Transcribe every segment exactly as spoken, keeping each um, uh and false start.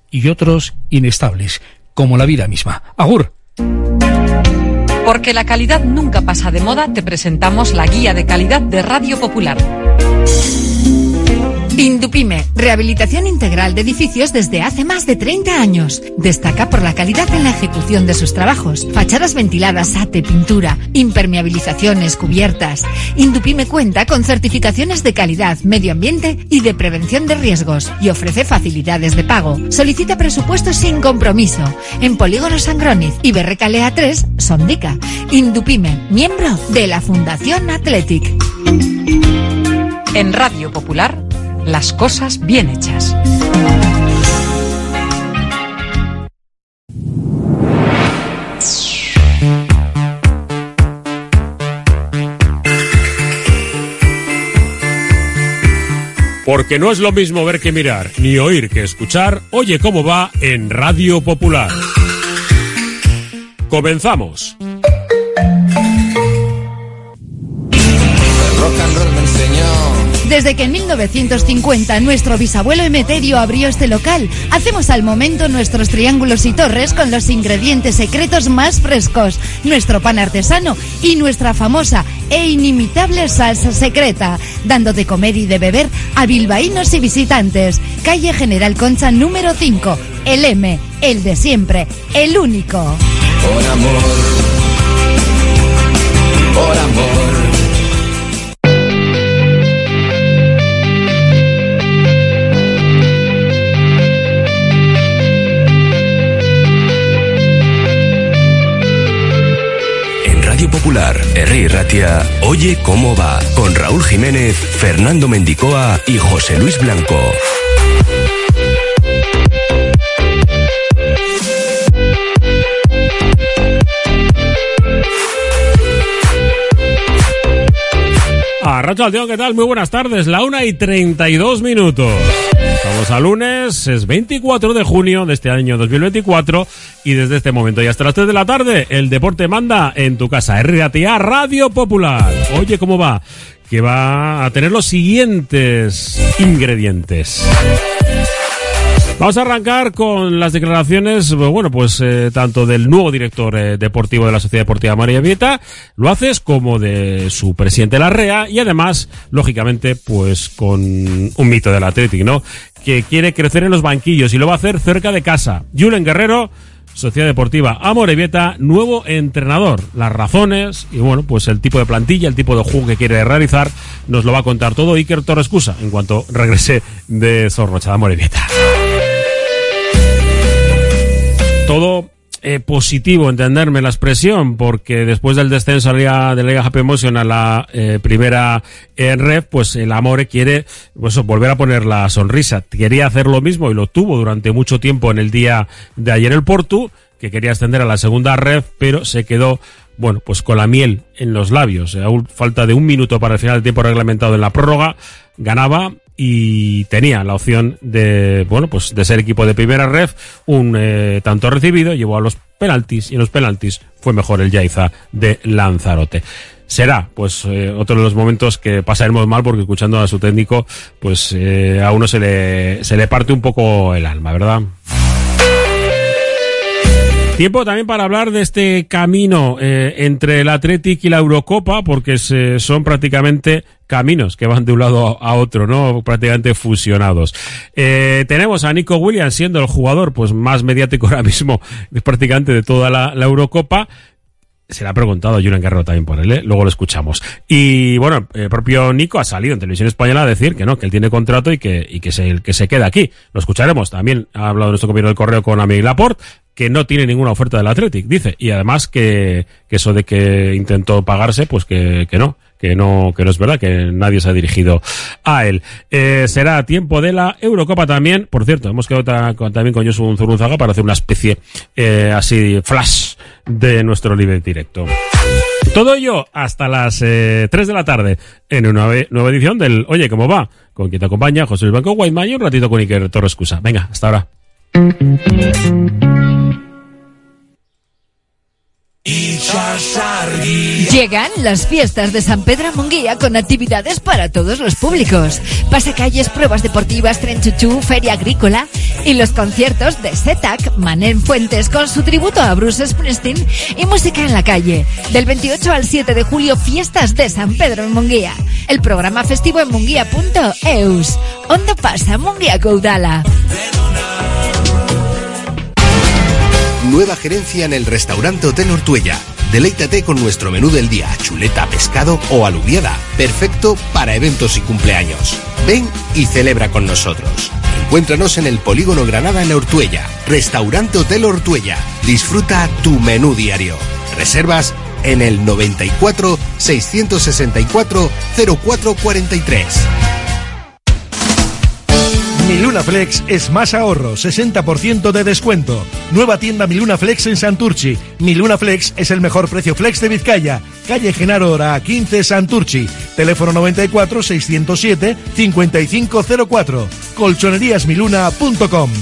y otros inestables, como la vida misma. ¡Agur! Porque la calidad nunca pasa de moda, te presentamos la guía de calidad de Radio Popular. Indupime, rehabilitación integral de edificios desde hace más de treinta años. Destaca por la calidad en la ejecución de sus trabajos. Fachadas ventiladas, ate, pintura, impermeabilizaciones, cubiertas. Indupime cuenta con certificaciones de calidad, medio ambiente y de prevención de riesgos y ofrece facilidades de pago. Solicita presupuestos sin compromiso en Polígono Sangroniz y Berrecalea tres, Sondica. Indupime, miembro de la Fundación Athletic. En Radio Popular, las cosas bien hechas. Porque no es lo mismo ver que mirar, ni oír que escuchar. Oye cómo va en Radio Popular. Comenzamos. Desde que en mil novecientos cincuenta nuestro bisabuelo Emeterio abrió este local, hacemos al momento nuestros triángulos y torres con los ingredientes secretos más frescos, nuestro pan artesano y nuestra famosa e inimitable salsa secreta, dando de comer y de beber a bilbaínos y visitantes. Calle General Concha número cinco, el M, el de siempre, el único. Por amor, por amor. Popular, Herri Ratia, Oye cómo va, con Raúl Jiménez, Fernando Mendicoa y José Luis Blanco. Arratsaldeon, ¿qué tal? Muy buenas tardes, la una y treinta y dos minutos. Estamos a lunes, es veinticuatro de junio de este año dos mil veinticuatro y desde este momento y hasta las tres de la tarde el deporte manda en tu casa. R T A Radio Popular. Oye, ¿cómo va? Que va a tener los siguientes ingredientes. Vamos a arrancar con las declaraciones, bueno, pues eh, tanto del nuevo director eh, deportivo de la Sociedad Deportiva Amorebieta, lo haces, como de su presidente Larrea, y además, lógicamente, pues con un mito del Athletic, ¿no? Que quiere crecer en los banquillos y lo va a hacer cerca de casa. Julen Guerrero, Sociedad Deportiva Amorebieta, nuevo entrenador. Las razones y, bueno, pues el tipo de plantilla, el tipo de juego que quiere realizar, nos lo va a contar todo Iker Torrescusa en cuanto regrese de Zorrocha de Amorebieta. Todo eh, positivo, entenderme la expresión, porque después del descenso de la Liga Happy Emotion a la eh, primera en Ref, pues el Amore quiere pues, volver a poner la sonrisa. Quería hacer lo mismo y lo tuvo durante mucho tiempo en el día de ayer el Portu, que quería ascender a la segunda Ref, pero se quedó, bueno, pues con la miel en los labios. A falta de un minuto para el final del tiempo reglamentado en la prórroga, ganaba y tenía la opción de, bueno, pues de ser equipo de primera ref, un eh, tanto recibido, llevó a los penaltis y en los penaltis fue mejor el Yaiza de Lanzarote. Será, pues, eh, otro de los momentos que pasaremos mal porque escuchando a su técnico, pues eh, a uno se le, se le parte un poco el alma, ¿verdad? Tiempo también para hablar de este camino eh, entre el Athletic y la Eurocopa, porque se, son prácticamente caminos que van de un lado a otro, ¿no? Prácticamente fusionados. Eh, tenemos a Nico Williams siendo el jugador pues más mediático ahora mismo prácticamente de toda la, la Eurocopa. Se le ha preguntado a Julen Guerrero también por él, ¿eh? Luego lo escuchamos. Y bueno, el propio Nico ha salido en Televisión Española a decir que no, que él tiene contrato y que, y que se, que se queda aquí. Lo escucharemos. También ha hablado nuestro compañero del Correo con Amélie Laporte, que no tiene ninguna oferta del Athletic, dice. Y además que, que eso de que intentó pagarse, pues que, que no. que no que no es verdad, que nadie se ha dirigido a él. Eh, será tiempo de la Eurocopa también. Por cierto, hemos quedado ta, con, también con Josu Zurunzaga para hacer una especie eh, así flash de nuestro live directo. Todo ello hasta las eh, tres de la tarde en una nueva edición del Oye, ¿cómo va? Con quien te acompaña José Luis Blanco Whiteman y un ratito con Iker Torrescusa. Venga, hasta ahora. Each Llegan las fiestas de San Pedro Munguía con actividades para todos los públicos. Pasacalles, pruebas deportivas, tren chuchú, feria agrícola y los conciertos de Setac, Manén Fuentes con su tributo a Bruce Springsteen y música en la calle. Del veintiocho al siete de julio, fiestas de San Pedro en Munguía. El programa festivo en munguía punto eus. ¿Dónde pasa Munguía Caudala? Nueva gerencia en el restaurante Hotel Ortuella. Deleítate con nuestro menú del día, chuleta, pescado o alubiada. Perfecto para eventos y cumpleaños. Ven y celebra con nosotros. Encuéntranos en el Polígono Granada en Ortuella. Restaurante Hotel Ortuella. Disfruta tu menú diario. Reservas en el noventa y cuatro, seiscientos sesenta y cuatro, cero cuatro cuarenta y tres. Miluna Flex es más ahorro, sesenta por ciento de descuento. Nueva tienda Miluna Flex en Santurchi. Miluna Flex es el mejor precio flex de Vizcaya. Calle Genaro Ora quince, Santurchi. Teléfono noventa y cuatro, seiscientos siete, cincuenta y cinco cero cuatro. colchonerías miluna punto com.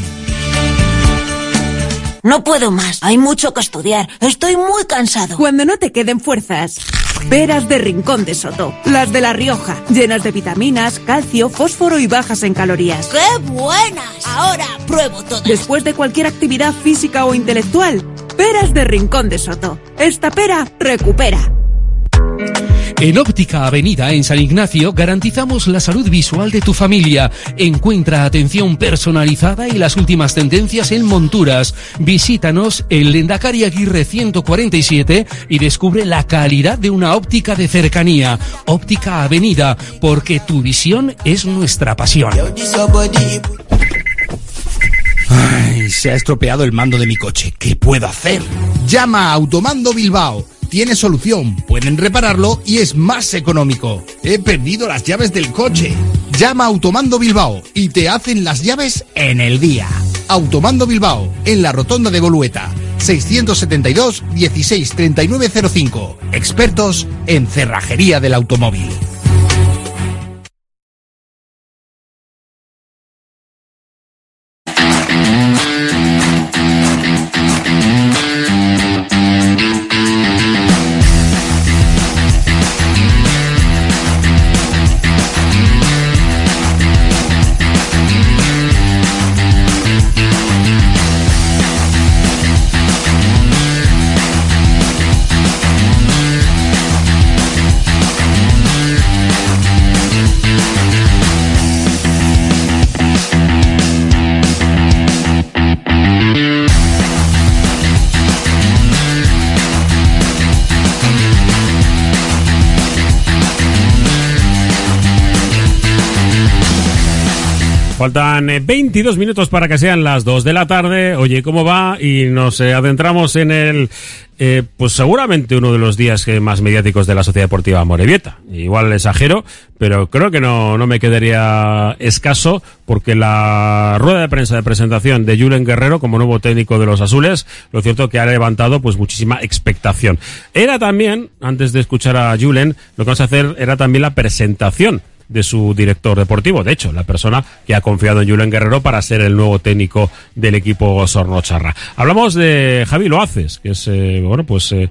No puedo más, hay mucho que estudiar, estoy muy cansado. Cuando no te queden fuerzas, peras de Rincón de Soto, las de La Rioja, llenas de vitaminas, calcio, fósforo y bajas en calorías. ¡Qué buenas! Ahora pruebo todas. Después de cualquier actividad física o intelectual, peras de Rincón de Soto. Esta pera recupera. En Óptica Avenida, en San Ignacio, garantizamos la salud visual de tu familia. Encuentra atención personalizada y las últimas tendencias en monturas. Visítanos en Lendakari Aguirre ciento cuarenta y siete y descubre la calidad de una óptica de cercanía. Óptica Avenida, porque tu visión es nuestra pasión. Ay, se ha estropeado el mando de mi coche. ¿Qué puedo hacer? Llama a Automando Bilbao. Tiene solución, pueden repararlo y es más económico. He perdido las llaves del coche. Llama a Automando Bilbao y te hacen las llaves en el día. Automando Bilbao, en la rotonda de Bolueta. seiscientos setenta y dos, dieciséis, treinta y nueve cero cinco. Expertos en cerrajería del automóvil. Faltan veintidós minutos para que sean las dos de la tarde. Oye, ¿cómo va? Y nos eh, adentramos en el, eh, pues seguramente uno de los días eh, más mediáticos de la Sociedad Deportiva Amorebieta. Igual exagero, pero creo que no, no me quedaría escaso, porque la rueda de prensa de presentación de Julen Guerrero como nuevo técnico de los azules, lo cierto que ha levantado pues muchísima expectación. Era también, antes de escuchar a Julen, lo que vamos a hacer era también la presentación de su director deportivo, de hecho, la persona que ha confiado en Julen Guerrero para ser el nuevo técnico del equipo Sornocharra. Hablamos de Javi Loaces, que es, eh, bueno, pues eh,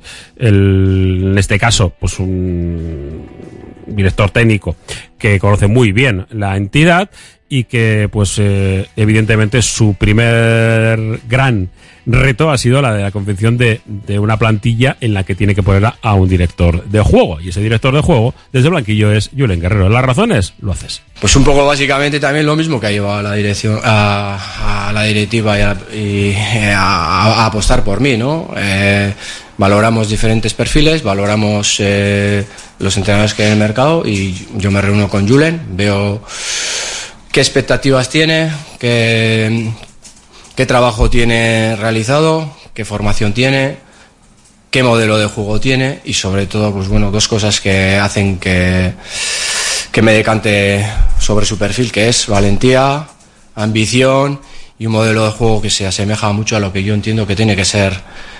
el, en este caso, pues un director técnico que conoce muy bien la entidad y que, pues, eh, evidentemente su primer gran reto ha sido la de la confección de, de una plantilla en la que tiene que poner a, a un director de juego. Y ese director de juego, desde el banquillo, es Julen Guerrero. ¿Las razones? Lo haces. Pues un poco básicamente también lo mismo que ha llevado a la dirección, a, a la directiva y, a, y a, a apostar por mí, ¿no? Eh, valoramos diferentes perfiles, valoramos eh, los entrenadores que hay en el mercado y yo me reúno con Julen, veo qué expectativas tiene, qué, qué trabajo tiene realizado, qué formación tiene, qué modelo de juego tiene y sobre todo, pues bueno, dos cosas que hacen que, que me decante sobre su perfil, que es valentía, ambición y un modelo de juego que se asemeja mucho a lo que yo entiendo que tiene que ser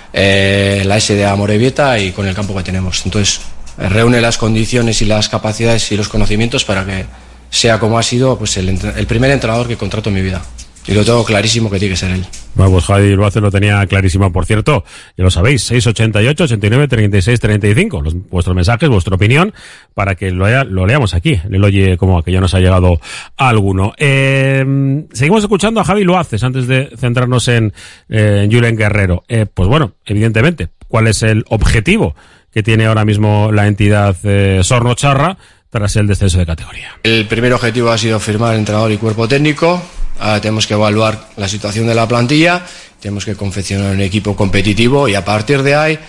eh, la S de Amorebieta y con el campo que tenemos. Entonces, reúne las condiciones y las capacidades y los conocimientos para que sea como ha sido pues el, el primer entrenador que contrato en mi vida. y lo tengo clarísimo que tiene que ser él. Bueno, pues Javi Luaces lo tenía clarísimo. Por cierto, ya lo sabéis, seis ochenta y ocho, ochenta y nueve, treinta y seis, treinta y cinco, los, vuestros mensajes, vuestra opinión, para que lo, haya, lo leamos aquí, en el Oye como que ya nos ha llegado alguno. Eh, seguimos escuchando a Javi Luaces antes de centrarnos en, eh, en Julen Guerrero. Eh, pues bueno, evidentemente, ¿cuál es el objetivo que tiene ahora mismo la entidad eh, Sornocharra tras el descenso de categoría? El primer objetivo ha sido firmar entrenador y cuerpo técnico. Ahora tenemos que evaluar la situación de la plantilla, tenemos que confeccionar un equipo competitivo y a partir de ahí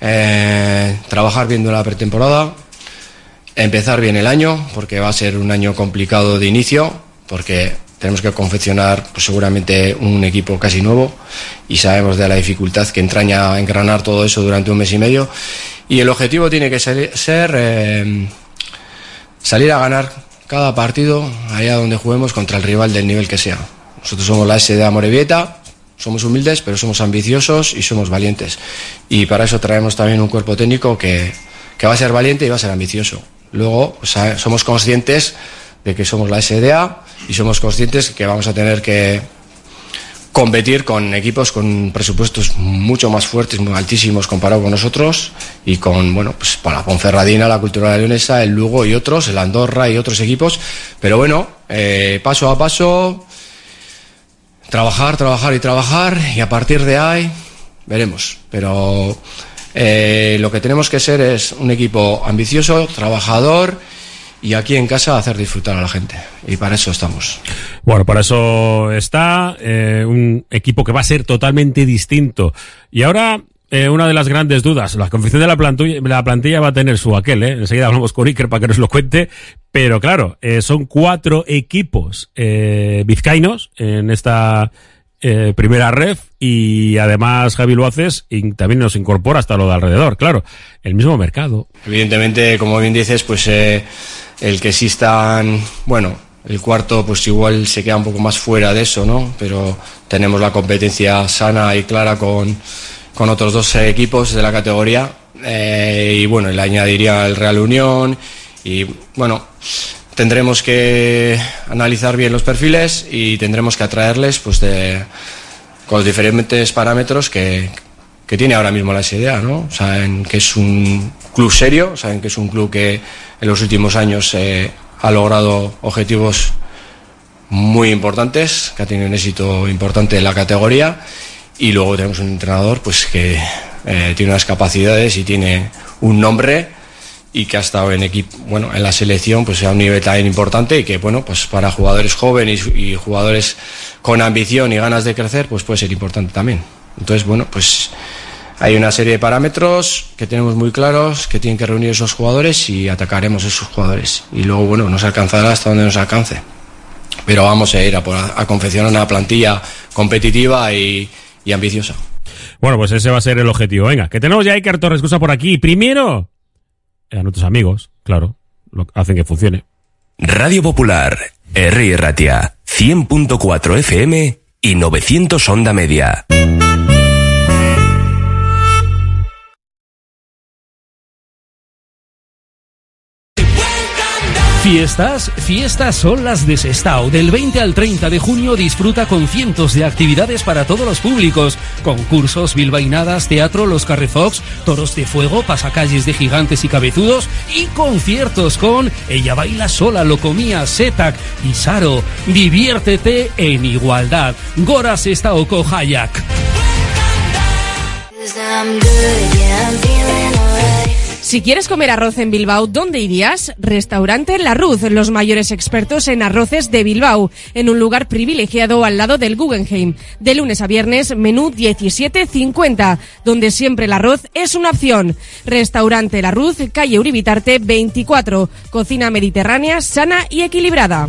eh, trabajar bien durante la pretemporada, empezar bien el año, porque va a ser un año complicado de inicio, porque tenemos que confeccionar pues, seguramente un equipo casi nuevo y sabemos de la dificultad que entraña engranar todo eso durante un mes y medio. Y el objetivo tiene que ser, ser eh, salir a ganar cada partido allá donde juguemos contra el rival del nivel que sea. Nosotros somos la S D A Amorebieta, somos humildes, pero somos ambiciosos y somos valientes. Y para eso traemos también un cuerpo técnico que, que va a ser valiente y va a ser ambicioso. Luego, o sea, somos conscientes de que somos la S D A y somos conscientes que vamos a tener que competir con equipos con presupuestos mucho más fuertes, muy altísimos comparado con nosotros y con, bueno, pues para la Ponferradina, la Cultural Leonesa, el Lugo y otros, el Andorra y otros equipos, pero bueno, eh, paso a paso, trabajar, trabajar y trabajar y a partir de ahí veremos, pero eh, lo que tenemos que ser es un equipo ambicioso, trabajador y aquí en casa hacer disfrutar a la gente. Y para eso estamos. Bueno, para eso está eh, un equipo que va a ser totalmente distinto. Y ahora, eh, una de las grandes dudas. La confección de la plantilla, la plantilla va a tener su aquel, ¿eh? Enseguida hablamos con Iker para que nos lo cuente. Pero claro, eh, son cuatro equipos eh, vizcaínos en esta eh, primera ref. Y además Javi Luaces y también nos incorpora hasta lo de alrededor. Claro, el mismo mercado. Evidentemente, como bien dices, pues... Eh, el que existan, bueno, el cuarto pues igual se queda un poco más fuera de eso, ¿no? Pero tenemos la competencia sana y clara con, con otros dos equipos de la categoría eh, y bueno, le añadiría el Real Unión y bueno, tendremos que analizar bien los perfiles y tendremos que atraerles pues de, con los diferentes parámetros que, que tiene ahora mismo la S D A, ¿no? Saben que es un club serio, saben que es un club que en los últimos años eh, ha logrado objetivos muy importantes, que ha tenido un éxito importante en la categoría y luego tenemos un entrenador pues que eh, tiene unas capacidades y tiene un nombre y que ha estado en equipo, bueno, en la selección pues a un nivel también importante y que bueno, pues para jugadores jóvenes y, y jugadores con ambición y ganas de crecer pues puede ser importante también. Entonces bueno, pues hay una serie de parámetros que tenemos muy claros, que tienen que reunir esos jugadores y atacaremos a esos jugadores. Y luego, bueno, nos alcanzará hasta donde nos alcance. Pero vamos a ir a, por, a confeccionar una plantilla competitiva y, y ambiciosa. Bueno, pues ese va a ser el objetivo. Venga, que tenemos ya a Iker Torrescusa por aquí. Primero, a nuestros amigos, claro, lo hacen que funcione. Radio Popular, R I Ratia, cien punto cuatro F M y novecientos onda media. Fiestas, fiestas son las de Sestao. Del veinte al treinta de junio disfruta con cientos de actividades para todos los públicos. Concursos, bilbainadas, teatro, los Carrefox, toros de fuego, pasacalles de gigantes y cabezudos y conciertos con Ella Baila Sola, Locomía, Setac y Saro. Diviértete en igualdad. Gora Sestao co Hayak. Si quieres comer arroz en Bilbao, ¿dónde irías? Restaurante La Ruz, los mayores expertos en arroces de Bilbao, en un lugar privilegiado al lado del Guggenheim. De lunes a viernes, menú diecisiete cincuenta, donde siempre el arroz es una opción. Restaurante La Ruz, calle Uribitarte veinticuatro, cocina mediterránea, sana y equilibrada.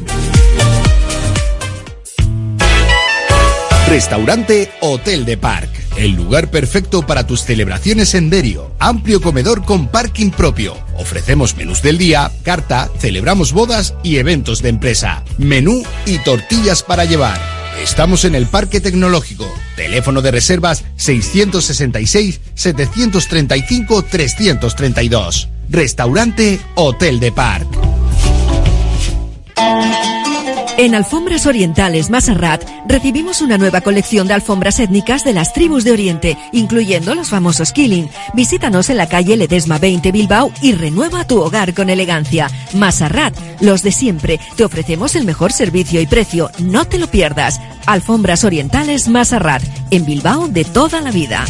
Restaurante Hotel de Parc, el lugar perfecto para tus celebraciones en Derio. Amplio comedor con parking propio. Ofrecemos menús del día, carta, celebramos bodas y eventos de empresa. Menú y tortillas para llevar. Estamos en el Parque Tecnológico. Teléfono de reservas seiscientos sesenta y seis, setecientos treinta y cinco, trescientos treinta y dos. Restaurante Hotel de Parc. En Alfombras Orientales Masarrat recibimos una nueva colección de alfombras étnicas de las tribus de Oriente, incluyendo los famosos Killing. Visítanos en la calle Ledesma veinte Bilbao y renueva tu hogar con elegancia. Masarrat, los de siempre. Te ofrecemos el mejor servicio y precio. No te lo pierdas. Alfombras Orientales Masarrat, en Bilbao de toda la vida.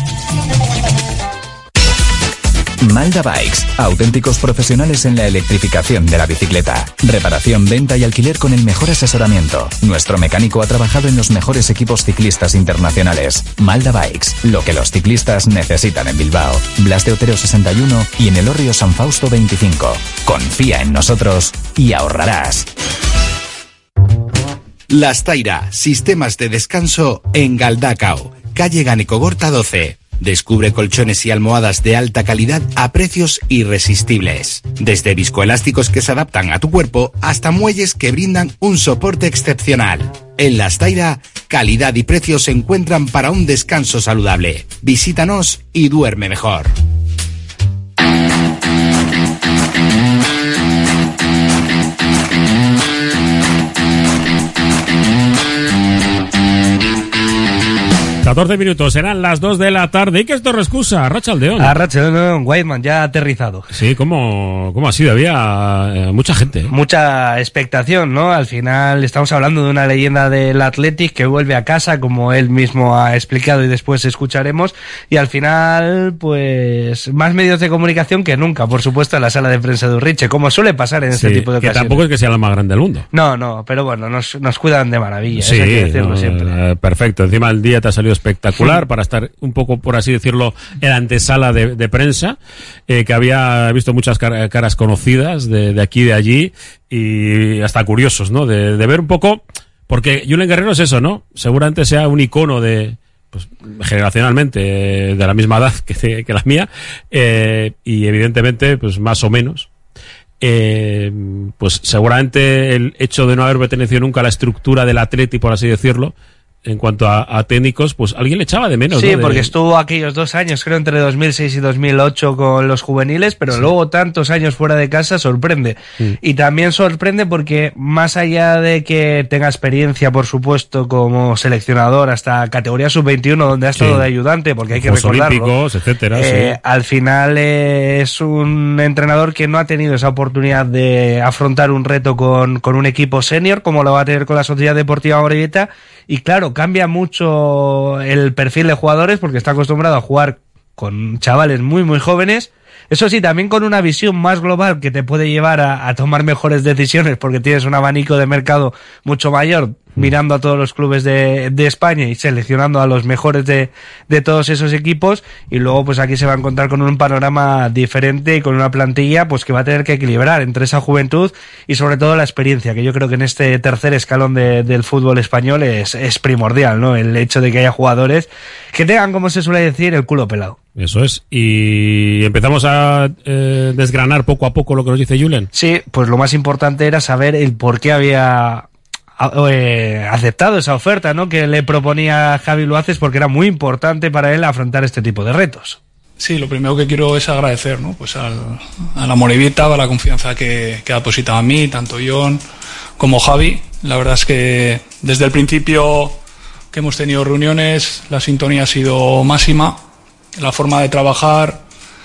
Malda Bikes, auténticos profesionales en la electrificación de la bicicleta. Reparación, venta y alquiler con el mejor asesoramiento. Nuestro mecánico ha trabajado en los mejores equipos ciclistas internacionales. Malda Bikes, lo que los ciclistas necesitan en Bilbao. Blas de Otero sesenta y uno y en Elorrio San Fausto veinticinco. Confía en nosotros y ahorrarás. Lastaira, sistemas de descanso en Galdacao, calle Ganecogorta doce. Descubre colchones y almohadas de alta calidad a precios irresistibles. Desde viscoelásticos que se adaptan a tu cuerpo hasta muelles que brindan un soporte excepcional. En Lastaira, calidad y precio se encuentran para un descanso saludable. Visítanos y duerme mejor. catorce minutos, serán las dos de la tarde. ¿Y qué es Torrescusa? Arratsaldeon. Arratsaldeon, Weidman, ya aterrizado. Sí, ¿cómo, cómo ha sido? Había eh, mucha gente. ¿eh? Mucha expectación, ¿no? Al final estamos hablando de una leyenda del Athletic que vuelve a casa, como él mismo ha explicado y después escucharemos. Y al final, pues, más medios de comunicación que nunca, por supuesto, en la sala de prensa de Urriche, como suele pasar en este sí, tipo de que ocasiones. Tampoco es que sea la más grande del mundo. No, no, pero bueno, nos, nos cuidan de maravilla. Sí, eso hay que decirlo no, siempre. Eh, perfecto. Encima el día te ha salido espectacular, sí, para estar un poco, por así decirlo, en la antesala de, de prensa, eh, que había visto muchas car caras conocidas de, de aquí y de allí, y hasta curiosos, ¿no? De, de ver un poco, porque Julen Guerrero es eso, ¿no? Seguramente sea un icono de, pues, generacionalmente, de la misma edad que, que la mía, eh, y evidentemente, pues, más o menos. Eh, pues seguramente el hecho de no haber pertenecido nunca a la estructura del Atleti, por así decirlo, en cuanto a, a técnicos, pues alguien le echaba de menos. Sí, ¿no? De... porque estuvo aquellos dos años, creo, entre dos mil seis y dos mil ocho con los juveniles, pero sí, luego tantos años fuera de casa sorprende. Sí. Y también sorprende porque, más allá de que tenga experiencia, por supuesto, como seleccionador hasta categoría sub veintiuno, donde ha estado sí, de ayudante, porque hay que Juegos recordarlo. Olímpicos, etcétera, eh, sí. Al final eh, es un entrenador que no ha tenido esa oportunidad de afrontar un reto con, con un equipo senior, como lo va a tener con la Sociedad Deportiva Morevieta. Y claro, cambia mucho el perfil de jugadores porque está acostumbrado a jugar con chavales muy muy jóvenes. Eso sí, también con una visión más global que te puede llevar a, a tomar mejores decisiones porque tienes un abanico de mercado mucho mayor, mirando a todos los clubes de, de España y seleccionando a los mejores de, de todos esos equipos. Y luego pues aquí se va a encontrar con un panorama diferente y con una plantilla pues que va a tener que equilibrar entre esa juventud y sobre todo la experiencia, que yo creo que en este tercer escalón de, del fútbol español es, es primordial, ¿no? El hecho de que haya jugadores que tengan, como se suele decir, el culo pelado. Eso es. Y empezamos a eh, desgranar poco a poco lo que nos dice Julen. Sí, pues lo más importante era saber el por qué había eh, aceptado esa oferta, ¿no?, que le proponía Javi Luaces, porque era muy importante para él afrontar este tipo de retos. Sí, lo primero que quiero es agradecer, ¿no?, pues al, a la Morevieta, a la confianza que, que ha depositado a mí, tanto John como Javi. La verdad es que desde el principio que hemos tenido reuniones, la sintonía ha sido máxima. La forma de trabajar,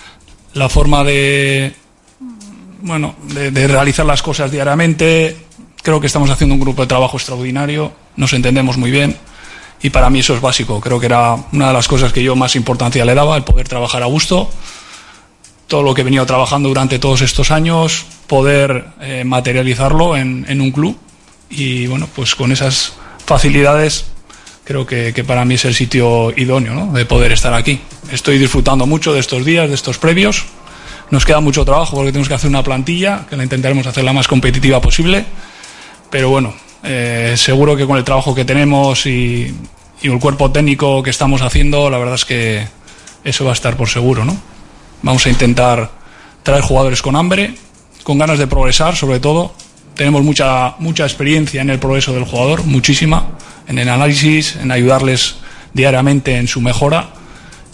la forma de, bueno, de, de realizar las cosas diariamente. Creo que estamos haciendo un grupo de trabajo extraordinario, nos entendemos muy bien y para mí eso es básico. Creo que era una de las cosas que yo más importancia le daba, el poder trabajar a gusto. Todo lo que he venido trabajando durante todos estos años, poder eh, materializarlo en, en un club y bueno, pues con esas facilidades creo que, que para mí es el sitio idóneo, ¿no?, de poder estar aquí. Estoy disfrutando mucho de estos días, de estos previos. Nos queda mucho trabajo porque tenemos que hacer una plantilla, que la intentaremos hacer la más competitiva posible. Pero bueno, eh, seguro que con el trabajo que tenemos y, y el cuerpo técnico que estamos haciendo, la verdad es que eso va a estar por seguro, ¿no? Vamos a intentar traer jugadores con hambre, con ganas de progresar, sobre todo. Tenemos mucha, mucha experiencia en el progreso del jugador, muchísima, en el análisis, en ayudarles diariamente en su mejora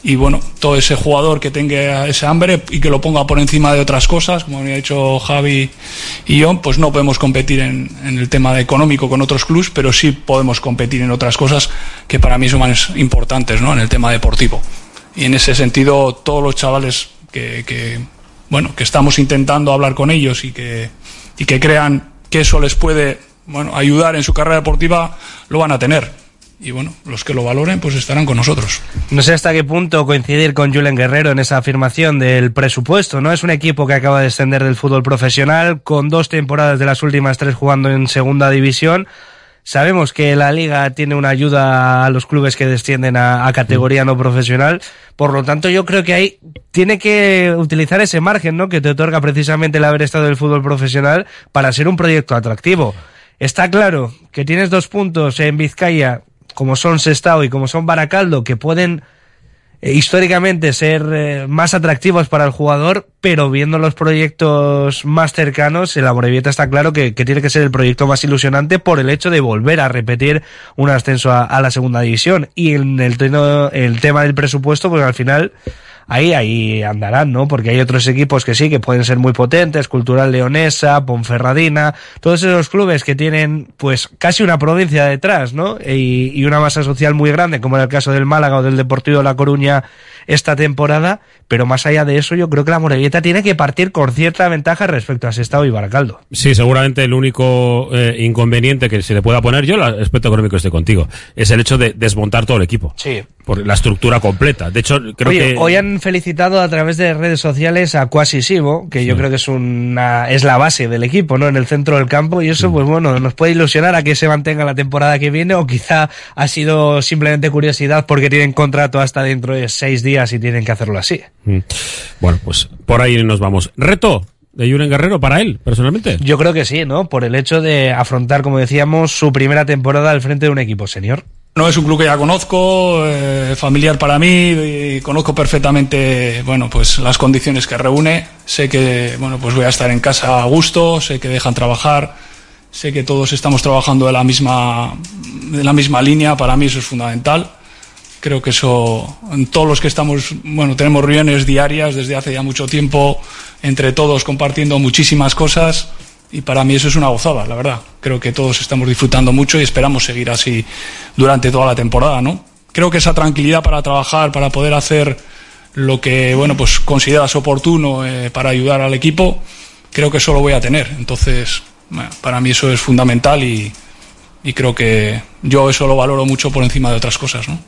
y bueno, todo ese jugador que tenga ese hambre y que lo ponga por encima de otras cosas, como había dicho Javi y yo, pues no podemos competir en, en el tema económico con otros clubes, pero sí podemos competir en otras cosas que para mí son más importantes, ¿no? En el tema deportivo. Y en ese sentido, todos los chavales que, que bueno, que estamos intentando hablar con ellos y que, y que crean que eso les puede, bueno, ayudar en su carrera deportiva, lo van a tener. Y bueno, los que lo valoren pues estarán con nosotros. No sé hasta qué punto coincidir con Julen Guerrero en esa afirmación del presupuesto, ¿no? Es un equipo que acaba de descender del fútbol profesional, con dos temporadas de las últimas tres jugando en segunda división. Sabemos que la liga tiene una ayuda a los clubes que descienden a, a categoría no profesional, por lo tanto yo creo que ahí tiene que utilizar ese margen, ¿no?, que te otorga precisamente el haber estado en el fútbol profesional para ser un proyecto atractivo. Está claro que tienes dos puntos en Vizcaya, como son Sestao y como son Baracaldo, que pueden eh, históricamente ser eh, más atractivos para el jugador, pero viendo los proyectos más cercanos, el Amorebieta está claro que, que tiene que ser el proyecto más ilusionante por el hecho de volver a repetir un ascenso a, a la segunda división. Y en el, teno, el tema del presupuesto, pues al final ahí ahí andarán, ¿no? Porque hay otros equipos que sí, que pueden ser muy potentes, Cultural Leonesa, Ponferradina, todos esos clubes que tienen pues casi una provincia detrás, ¿no? Y, y una masa social muy grande, como era el caso del Málaga o del Deportivo de La Coruña esta temporada, pero más allá de eso yo creo que la Amorebieta tiene que partir con cierta ventaja respecto a Sestao y Baracaldo. Sí, seguramente el único eh, inconveniente que se le pueda poner, yo el aspecto económico estoy contigo, es el hecho de desmontar todo el equipo. Sí. Por la estructura completa. De hecho, creo Oye, que... hoy han felicitado a través de redes sociales a Quasi Sibo, que sí. Yo creo que es una es la base del equipo, ¿no? En el centro del campo, y eso, sí. Pues bueno, nos puede ilusionar a que se mantenga la temporada que viene, o quizá ha sido simplemente curiosidad porque tienen contrato hasta dentro de seis días y tienen que hacerlo así. Mm. Bueno, pues por ahí nos vamos. Reto de Julen Guerrero para él, personalmente. Yo creo que sí, ¿no? Por el hecho de afrontar, como decíamos, su primera temporada al frente de un equipo senior. No es un club que ya conozco, eh, familiar para mí, y conozco perfectamente, bueno, pues las condiciones que reúne. Sé que, bueno, pues voy a estar en casa a gusto, sé que dejan trabajar, sé que todos estamos trabajando de la misma, de la misma línea. Para mí eso es fundamental. Creo que eso, en todos los que estamos, bueno, tenemos reuniones diarias desde hace ya mucho tiempo, entre todos compartiendo muchísimas cosas. Y para mí eso es una gozada, la verdad. Creo que todos estamos disfrutando mucho y esperamos seguir así durante toda la temporada, ¿no? Creo que esa tranquilidad para trabajar, para poder hacer lo que, bueno, pues consideras oportuno eh, para ayudar al equipo, creo que eso lo voy a tener. Entonces, bueno, para mí eso es fundamental y, y creo que yo eso lo valoro mucho por encima de otras cosas, ¿no?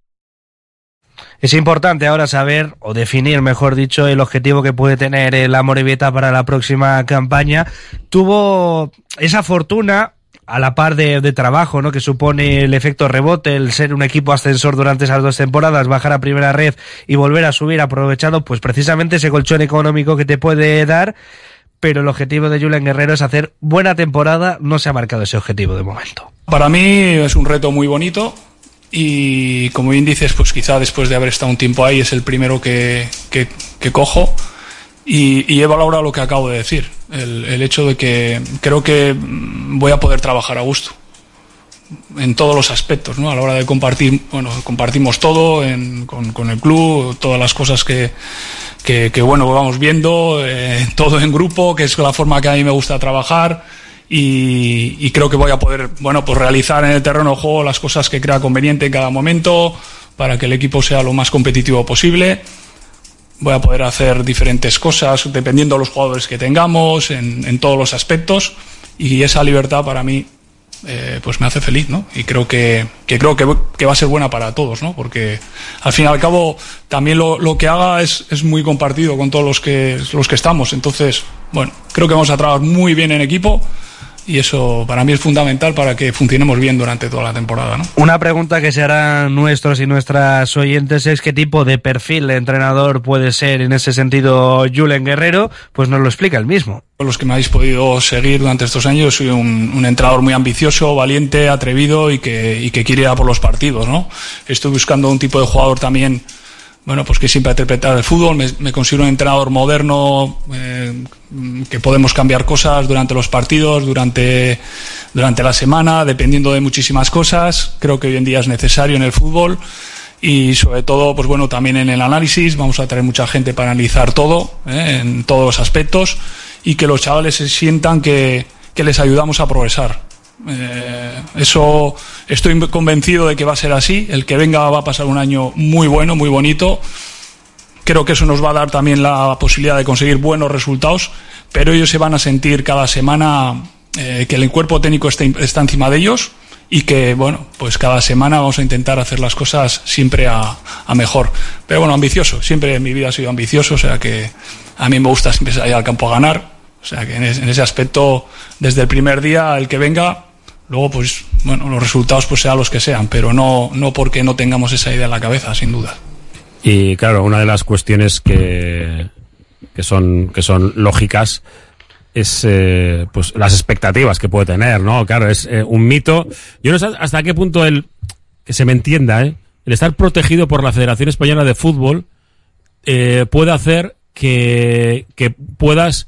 Es importante ahora saber, o definir, mejor dicho, el objetivo que puede tener el Amorebieta para la próxima campaña. Tuvo esa fortuna, a la par de, de trabajo, ¿no?, que supone el efecto rebote, el ser un equipo ascensor durante esas dos temporadas, bajar a primera red y volver a subir, aprovechando pues precisamente ese colchón económico que te puede dar. Pero el objetivo de Julen Guerrero es hacer buena temporada. No se ha marcado ese objetivo de momento. Para mí es un reto muy bonito. Y como bien dices, pues quizá después de haber estado un tiempo ahí es el primero que, que, que cojo y, y he valorado lo que acabo de decir, el, el hecho de que creo que voy a poder trabajar a gusto en todos los aspectos, ¿no? A la hora de compartir, bueno, compartimos todo en, con, con el club, todas las cosas que, que, que bueno, vamos viendo, eh, todo en grupo, que es la forma que a mí me gusta trabajar. Y, y creo que voy a poder, bueno, pues realizar en el terreno de juego las cosas que crea conveniente en cada momento para que el equipo sea lo más competitivo posible. Voy a poder hacer diferentes cosas dependiendo de los jugadores que tengamos en, en todos los aspectos, y esa libertad para mí eh, pues me hace feliz, ¿no? Y creo que, que creo que, que va a ser buena para todos, ¿no? Porque al fin y al cabo también lo, lo que haga es, es muy compartido con todos los que, los que estamos. Entonces, bueno, creo que vamos a trabajar muy bien en equipo. Y eso para mí es fundamental para que funcionemos bien durante toda la temporada, ¿no? Una pregunta que se harán nuestros y nuestras oyentes es qué tipo de perfil de entrenador puede ser en ese sentido Julen Guerrero. Pues nos lo explica él mismo. Los que me habéis podido seguir durante estos años, soy un, un entrenador muy ambicioso, valiente, atrevido y que, y que quiere ir a por los partidos, ¿no? Estoy buscando un tipo de jugador también, bueno, pues que siempre ha interpretado el fútbol. Me, me considero un entrenador moderno, eh, que podemos cambiar cosas durante los partidos, durante, durante la semana, dependiendo de muchísimas cosas. Creo que hoy en día es necesario en el fútbol y sobre todo, pues bueno, también en el análisis vamos a traer mucha gente para analizar todo, ¿eh? En todos los aspectos, y que los chavales se sientan que, que les ayudamos a progresar. Eh, eso estoy convencido de que va a ser así. El que venga va a pasar un año muy bueno, muy bonito. Creo que eso nos va a dar también la posibilidad de conseguir buenos resultados, pero ellos se van a sentir cada semana eh, que el cuerpo técnico está, está encima de ellos, y que, bueno, pues cada semana vamos a intentar hacer las cosas siempre a, a mejor. Pero bueno, ambicioso. Siempre en mi vida he sido ambicioso, o sea que a mí me gusta siempre salir al campo a ganar. O sea que en ese, en ese aspecto, desde el primer día, el que venga, luego pues, bueno, los resultados pues sean los que sean, pero no, no porque no tengamos esa idea en la cabeza, sin duda. Y claro, una de las cuestiones que, que son, que son lógicas es eh, pues las expectativas que puede tener, ¿no? Claro, es eh, un mito. Yo no sé hasta qué punto el, que se me entienda, ¿eh? El estar protegido por la Federación Española de Fútbol eh, puede hacer que, que puedas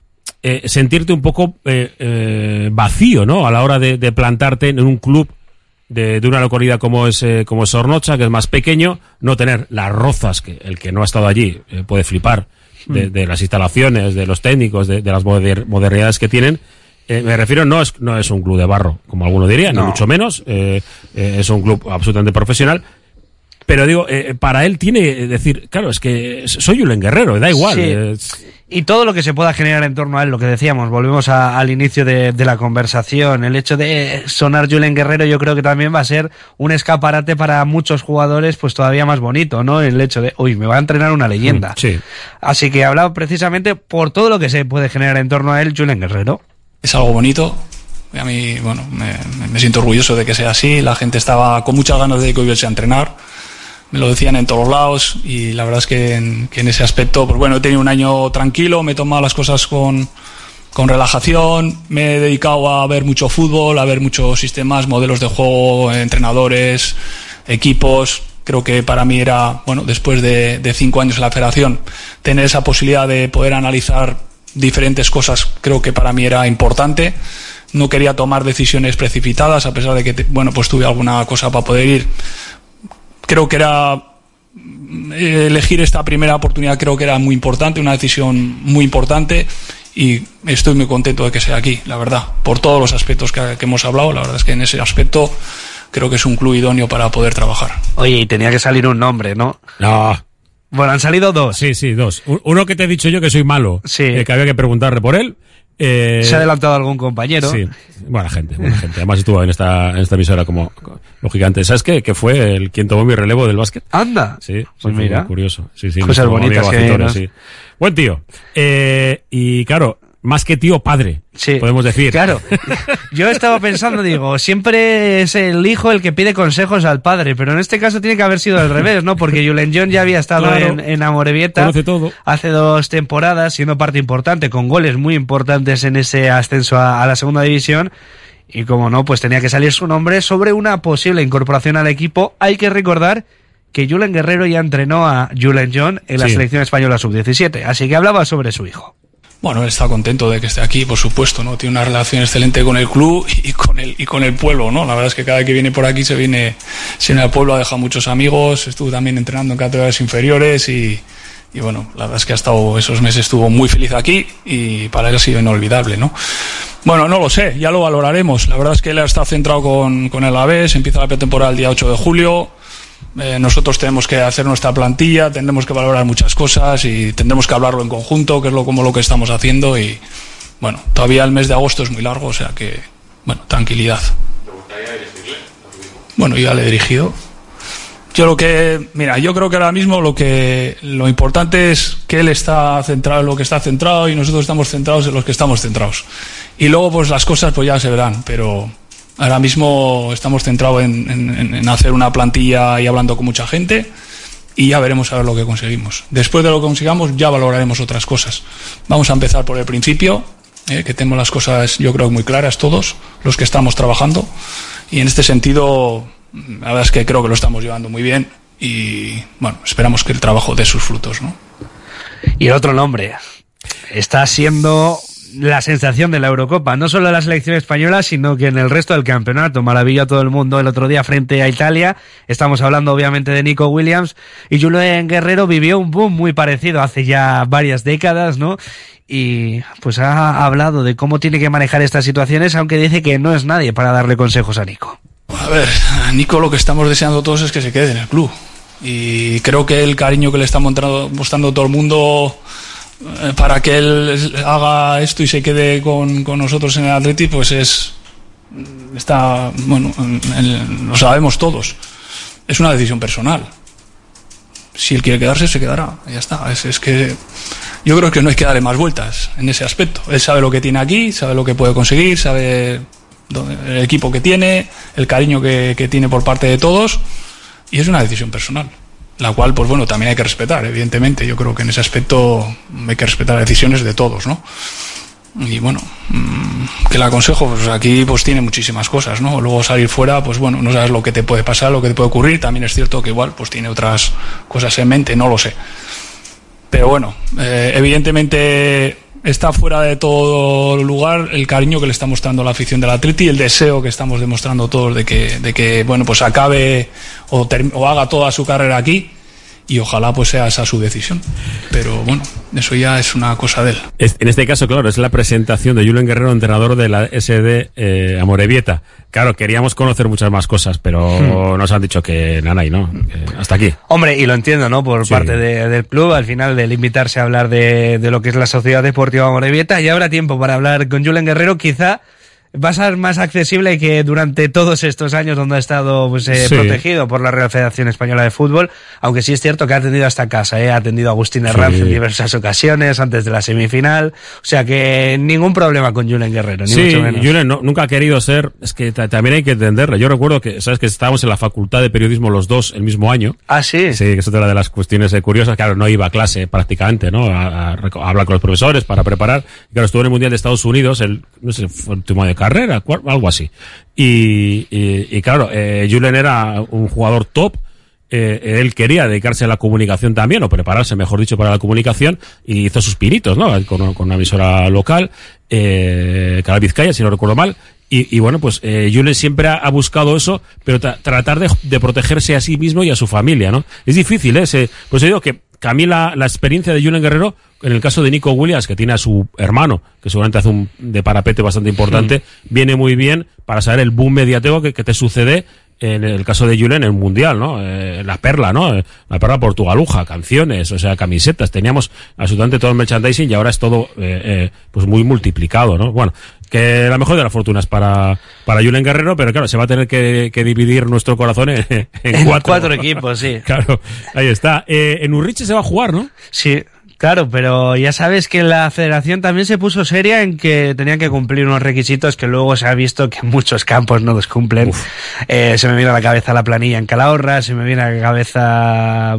eh, sentirte un poco eh, eh, vacío, ¿no? A la hora de, de plantarte en un club de, de una localidad como es eh, como es Zornocha, que es más pequeño, no tener las rozas que el que no ha estado allí eh, puede flipar. De, de las instalaciones, de los técnicos, de, de las moder, modernidades que tienen. Eh, me refiero, no es no es un club de barro, como alguno diría, no. Ni mucho menos. Eh, eh, es un club absolutamente profesional. Pero digo, eh, para él tiene decir, claro, es que soy Julen Guerrero, da igual. Sí. Eh, Y todo lo que se pueda generar en torno a él, lo que decíamos, volvemos a, al inicio de, de la conversación, el hecho de sonar Julen Guerrero, yo creo que también va a ser un escaparate para muchos jugadores, pues todavía más bonito, ¿no? El hecho de, uy, me va a entrenar una leyenda. Sí. Así que he hablado precisamente por todo lo que se puede generar en torno a él, Julen Guerrero. Es algo bonito. A mí, bueno, me, me siento orgulloso de que sea así. La gente estaba con muchas ganas de que hubiese a entrenar. Me lo decían en todos los lados, y la verdad es que en, que en ese aspecto, pues bueno, he tenido un año tranquilo, me he tomado las cosas con, con relajación, me he dedicado a ver mucho fútbol, a ver muchos sistemas, modelos de juego, entrenadores, equipos. Creo que para mí era, bueno, después de, de cinco años en la federación, tener esa posibilidad de poder analizar diferentes cosas, creo que para mí era importante. No quería tomar decisiones precipitadas, a pesar de que, bueno, pues tuve alguna cosa para poder ir. Creo que era elegir esta primera oportunidad, creo que era muy importante, una decisión muy importante, y estoy muy contento de que sea aquí, la verdad, por todos los aspectos que, que hemos hablado. La verdad es que en ese aspecto creo que es un club idóneo para poder trabajar. Oye, y tenía que salir un nombre, ¿no? No. Bueno, han salido dos. Sí, sí, dos. Uno que te he dicho yo que soy malo, sí. eh, que había que preguntarle por él. Eh, Se ha adelantado algún compañero. Sí, buena gente, buena gente. Además estuvo en esta, en esta emisora como, lógicamente. ¿Sabes qué? Que fue el quien tomó mi relevo del básquet. Anda. Sí, sí, pues fue mira. muy curioso. Sí, sí, cosas bonitas que Bacitores, nos... sí. Buen tío. Eh, y claro, más que tío, padre. Sí. Podemos decir. Claro. Yo estaba pensando, digo, siempre es el hijo el que pide consejos al padre, pero en este caso tiene que haber sido al revés, ¿no? Porque Julen John ya había estado claro, en, en Amorebieta hace dos temporadas, siendo parte importante, con goles muy importantes en ese ascenso a, a la segunda división. Y como no, pues tenía que salir su nombre sobre una posible incorporación al equipo. Hay que recordar que Julen Guerrero ya entrenó a Julen John en la sí. selección española sub diecisiete, así que hablaba sobre su hijo. Bueno, él está contento de que esté aquí, por supuesto, ¿no? Tiene una relación excelente con el club y con el, y con el pueblo, ¿no? La verdad es que cada vez que viene por aquí se viene, se viene al pueblo, ha dejado muchos amigos, estuvo también entrenando en categorías inferiores y, y bueno, la verdad es que ha estado, esos meses estuvo muy feliz aquí y para él ha sido inolvidable, ¿no? Bueno, no lo sé, ya lo valoraremos. La verdad es que él está centrado con, con el Alavés, empieza la pretemporada el día ocho de julio. Eh, nosotros tenemos que hacer nuestra plantilla, tendremos que valorar muchas cosas y tendremos que hablarlo en conjunto, que es lo como lo que estamos haciendo. Y bueno, todavía el mes de agosto es muy largo, o sea que, bueno, tranquilidad. ¿Te gustaría dirigirle? Bueno, yo ya le he dirigido. Yo lo que, mira, yo creo que ahora mismo lo que lo importante es que él está centrado en lo que está centrado y nosotros estamos centrados en los que estamos centrados. Y luego pues las cosas pues ya se verán, pero ahora mismo estamos centrados en, en, en hacer una plantilla y hablando con mucha gente y ya veremos a ver lo que conseguimos. Después de lo que consigamos ya valoraremos otras cosas. Vamos a empezar por el principio, eh, que tenemos las cosas yo creo muy claras todos los que estamos trabajando, y en este sentido la verdad es que creo que lo estamos llevando muy bien y bueno, esperamos que el trabajo dé sus frutos, ¿no? Y el otro nombre está siendo, la sensación de la Eurocopa, no solo en la selección española, sino que en el resto del campeonato. Maravilla a todo el mundo el otro día frente a Italia. Estamos hablando obviamente de Nico Williams, y Julen Guerrero vivió un boom muy parecido hace ya varias décadas, ¿no? Y pues ha hablado de cómo tiene que manejar estas situaciones, aunque dice que no es nadie para darle consejos a Nico. A ver, a Nico lo que estamos deseando todos es que se quede en el club. Y creo que el cariño que le está mostrando, mostrando todo el mundo eh, para que él haga esto y se quede con, con nosotros en el Atleti, pues es... está... bueno, el, lo sabemos todos. Es una decisión personal. Si él quiere quedarse, se quedará. Ya está. Es, es que yo creo que no hay que darle más vueltas en ese aspecto. Él sabe lo que tiene aquí, sabe lo que puede conseguir, sabe el equipo que tiene, el cariño que, que tiene por parte de todos, y es una decisión personal, la cual, pues bueno, también hay que respetar, evidentemente. Yo creo que en ese aspecto hay que respetar las decisiones de todos, ¿no? Y bueno, que le aconsejo, pues aquí pues tiene muchísimas cosas, ¿no? Luego salir fuera, pues bueno, no sabes lo que te puede pasar, lo que te puede ocurrir. También es cierto que igual pues tiene otras cosas en mente, no lo sé. Pero bueno, eh, evidentemente está fuera de todo lugar el cariño que le está mostrando la afición del Atleti y el deseo que estamos demostrando todos de que, de que bueno, pues acabe o, ter- o haga toda su carrera aquí. Y ojalá pues sea esa su decisión. Pero bueno, eso ya es una cosa de él. En este caso, claro, es la presentación de Julen Guerrero, entrenador de la S D eh, Amorebieta. Claro, queríamos conocer muchas más cosas, pero hmm. nos han dicho que nanay, ¿no? Que hasta aquí. Hombre, y lo entiendo, ¿no? Por sí. parte de, del club, al final, del invitarse a hablar de, de lo que es la Sociedad Deportiva Amorebieta, y habrá tiempo para hablar con Julen Guerrero, quizá va a ser más accesible que durante todos estos años donde ha estado pues, eh, sí. protegido por la Real Federación Española de Fútbol, aunque sí es cierto que ha atendido a esta casa, eh, ha atendido a Agustín Herranz sí. en diversas ocasiones antes de la semifinal, o sea que ningún problema con Julen Guerrero, ni sí, mucho menos. Julen no, nunca ha querido ser, es que t- también hay que entenderlo. Yo recuerdo que, sabes que estábamos en la Facultad de Periodismo los dos el mismo año. Ah, sí. Sí, que es otra de las cuestiones eh, curiosas. Claro, no iba a clase prácticamente, ¿no? A, a, a hablar con los profesores para preparar. Claro, estuvo en el Mundial de Estados Unidos, el, no sé, fue el último de carrera, cual, algo así. Y, y, y claro, eh, Julen era un jugador top. Eh, él quería dedicarse a la comunicación también, o prepararse, mejor dicho, para la comunicación, y hizo sus pinitos, ¿no? Con, con una emisora local, eh, Canal Vizcaya, si no recuerdo mal. Y, y bueno, pues eh, Julen siempre ha, ha buscado eso, pero tra- tratar de, de protegerse a sí mismo y a su familia, ¿no? Es difícil, ¿eh? Se, pues yo digo que, que a mí la, la experiencia de Julen Guerrero, en el caso de Nico Williams, que tiene a su hermano, que seguramente hace un de parapete bastante importante, sí. viene muy bien para saber el boom mediático que, que te sucede en el caso de Julen en el Mundial, ¿no? Eh, la perla, ¿no? Eh, la perla portugaluja, canciones, o sea, camisetas. Teníamos absolutamente todo el merchandising y ahora es todo, eh, eh, pues muy multiplicado, ¿no? Bueno, que la mejor de las fortunas para, para Julen Guerrero, pero claro, se va a tener que, que dividir nuestro corazón en, en, en cuatro. cuatro equipos, sí. Claro, ahí está. Eh, en Urriche se va a jugar, ¿no? Sí. Claro, pero ya sabes que la federación también se puso seria en que tenían que cumplir unos requisitos que luego se ha visto que muchos campos no los cumplen. Eh, se me viene a la cabeza la planilla en Calahorra, se me viene a la cabeza,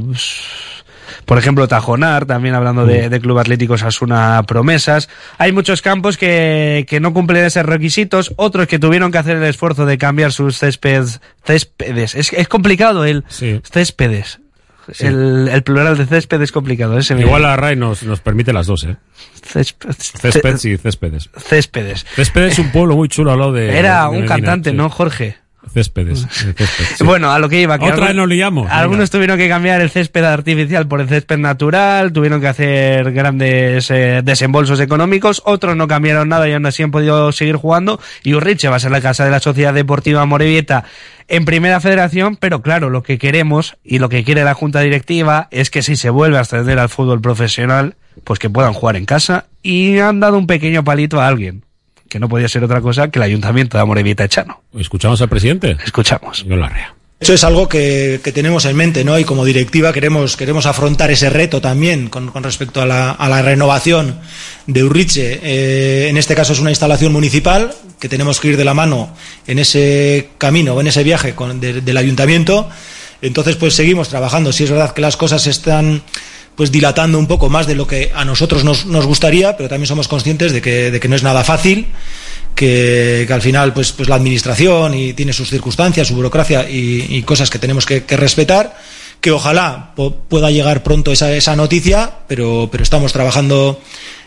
por ejemplo, Tajonar, también hablando de, de Club Atlético Osasuna Promesas. Hay muchos campos que, que no cumplen esos requisitos, otros que tuvieron que hacer el esfuerzo de cambiar sus césped, céspedes. Es, es complicado el sí. céspedes. Sí. El, el plural de césped es complicado. Ese Igual la R A E nos, nos permite las dos, ¿eh? Césped, Céspedes y céspedes. Céspedes. Céspedes es un pueblo muy chulo al lado de... Era de un cantante, sí. ¿no, Jorge? Céspedes. Céspedes sí. Bueno, a lo que iba. Que Otra algún, nos liamos. Algunos venga. Tuvieron que cambiar el césped artificial por el césped natural, tuvieron que hacer grandes eh, desembolsos económicos, otros no cambiaron nada y aún así han podido seguir jugando. Y Urriche va a ser la casa de la Sociedad Deportiva Amorebieta en Primera Federación, pero claro, lo que queremos y lo que quiere la Junta Directiva es que si se vuelve a ascender al fútbol profesional, pues que puedan jugar en casa, y han dado un pequeño palito a alguien, que no podía ser otra cosa que el Ayuntamiento de Amorebieta Echano. ¿Escuchamos al presidente? Escuchamos. Yo la rea. Eso es algo que, que tenemos en mente, ¿no? Y como directiva queremos, queremos afrontar ese reto también con, con respecto a la, a la renovación de Urriche. Eh, en este caso es una instalación municipal que tenemos que ir de la mano en ese camino, en ese viaje con, de, del ayuntamiento. Entonces, pues seguimos trabajando. Sí es verdad que las cosas están pues dilatando un poco más de lo que a nosotros nos, nos gustaría, pero también somos conscientes de que, de que no es nada fácil. Que, que al final pues, pues la administración y tiene sus circunstancias, su burocracia y, y cosas que tenemos que, que respetar, que ojalá po- pueda llegar pronto esa, esa noticia, pero, pero estamos trabajando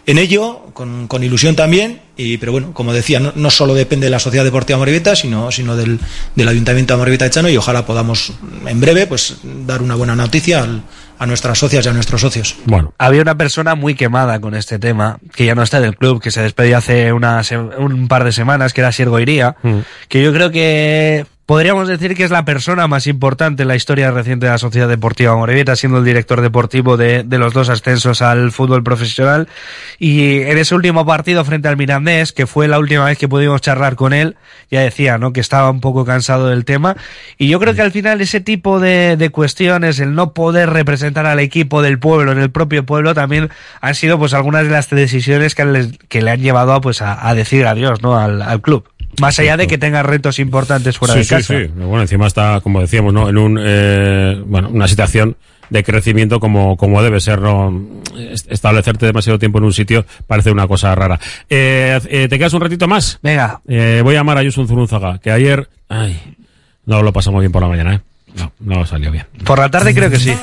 en ello, con, con ilusión también, y, pero bueno, como decía, no, no solo depende de la Sociedad Deportiva Amorebieta, sino, sino del, del Ayuntamiento de Amorebieta de Chano, y ojalá podamos en breve pues dar una buena noticia al, a nuestras socias y a nuestros socios. Bueno, había una persona muy quemada con este tema, que ya no está en el club, que se despedió hace una, un par de semanas, que era Siergo Iría, mm. que yo creo que podríamos decir que es la persona más importante en la historia reciente de la Sociedad Deportiva Amorebieta, siendo el director deportivo de, de los dos ascensos al fútbol profesional. Y en ese último partido frente al Mirandés, que fue la última vez que pudimos charlar con él, ya decía, ¿no?, que estaba un poco cansado del tema. Y yo creo que al final ese tipo de, de cuestiones, el no poder representar al equipo del pueblo en el propio pueblo, también han sido pues algunas de las decisiones que le, que le han llevado a, pues, a, a decir adiós, ¿no?, al, al club. Más allá de que tenga retos importantes fuera sí, de casa. Sí, sí, bueno, encima está, como decíamos, ¿no?, en un, eh, bueno, una situación de crecimiento como, como debe ser, ¿no? Establecerte demasiado tiempo en un sitio parece una cosa rara. Eh, eh, ¿Te quedas un ratito más? Venga. Eh, voy a llamar a Yusun Zurunzaga, que ayer, ay, no lo pasamos bien por la mañana, ¿eh? No, no salió bien. Por la tarde creo que sí.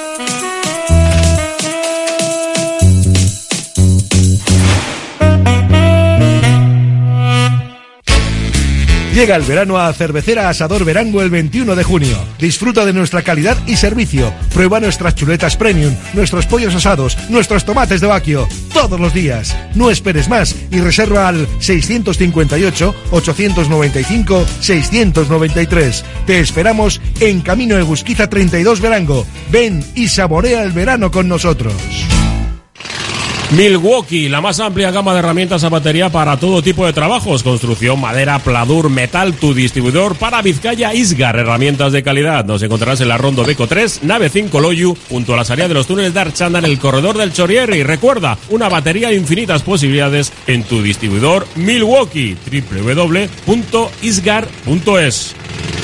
Llega el verano a Cervecera Asador Verango el veintiuno de junio. Disfruta de nuestra calidad y servicio. Prueba nuestras chuletas premium, nuestros pollos asados, nuestros tomates de Baquio, todos los días. No esperes más y reserva al seiscientos cincuenta y ocho, ochocientos noventa y cinco, seiscientos noventa y tres. Te esperamos en Camino Egusquiza treinta y dos Verango. Ven y saborea el verano con nosotros. Milwaukee, la más amplia gama de herramientas a batería para todo tipo de trabajos, construcción, madera, pladur, metal, tu distribuidor para Vizcaya Isgar, herramientas de calidad. Nos encontrarás en la Rondo Beco tres, nave cinco Loyu, junto a la salida de los túneles de Archanda en el corredor del Chorier. Y recuerda, una batería de infinitas posibilidades en tu distribuidor Milwaukee, doble u doble u doble u punto isgar punto es.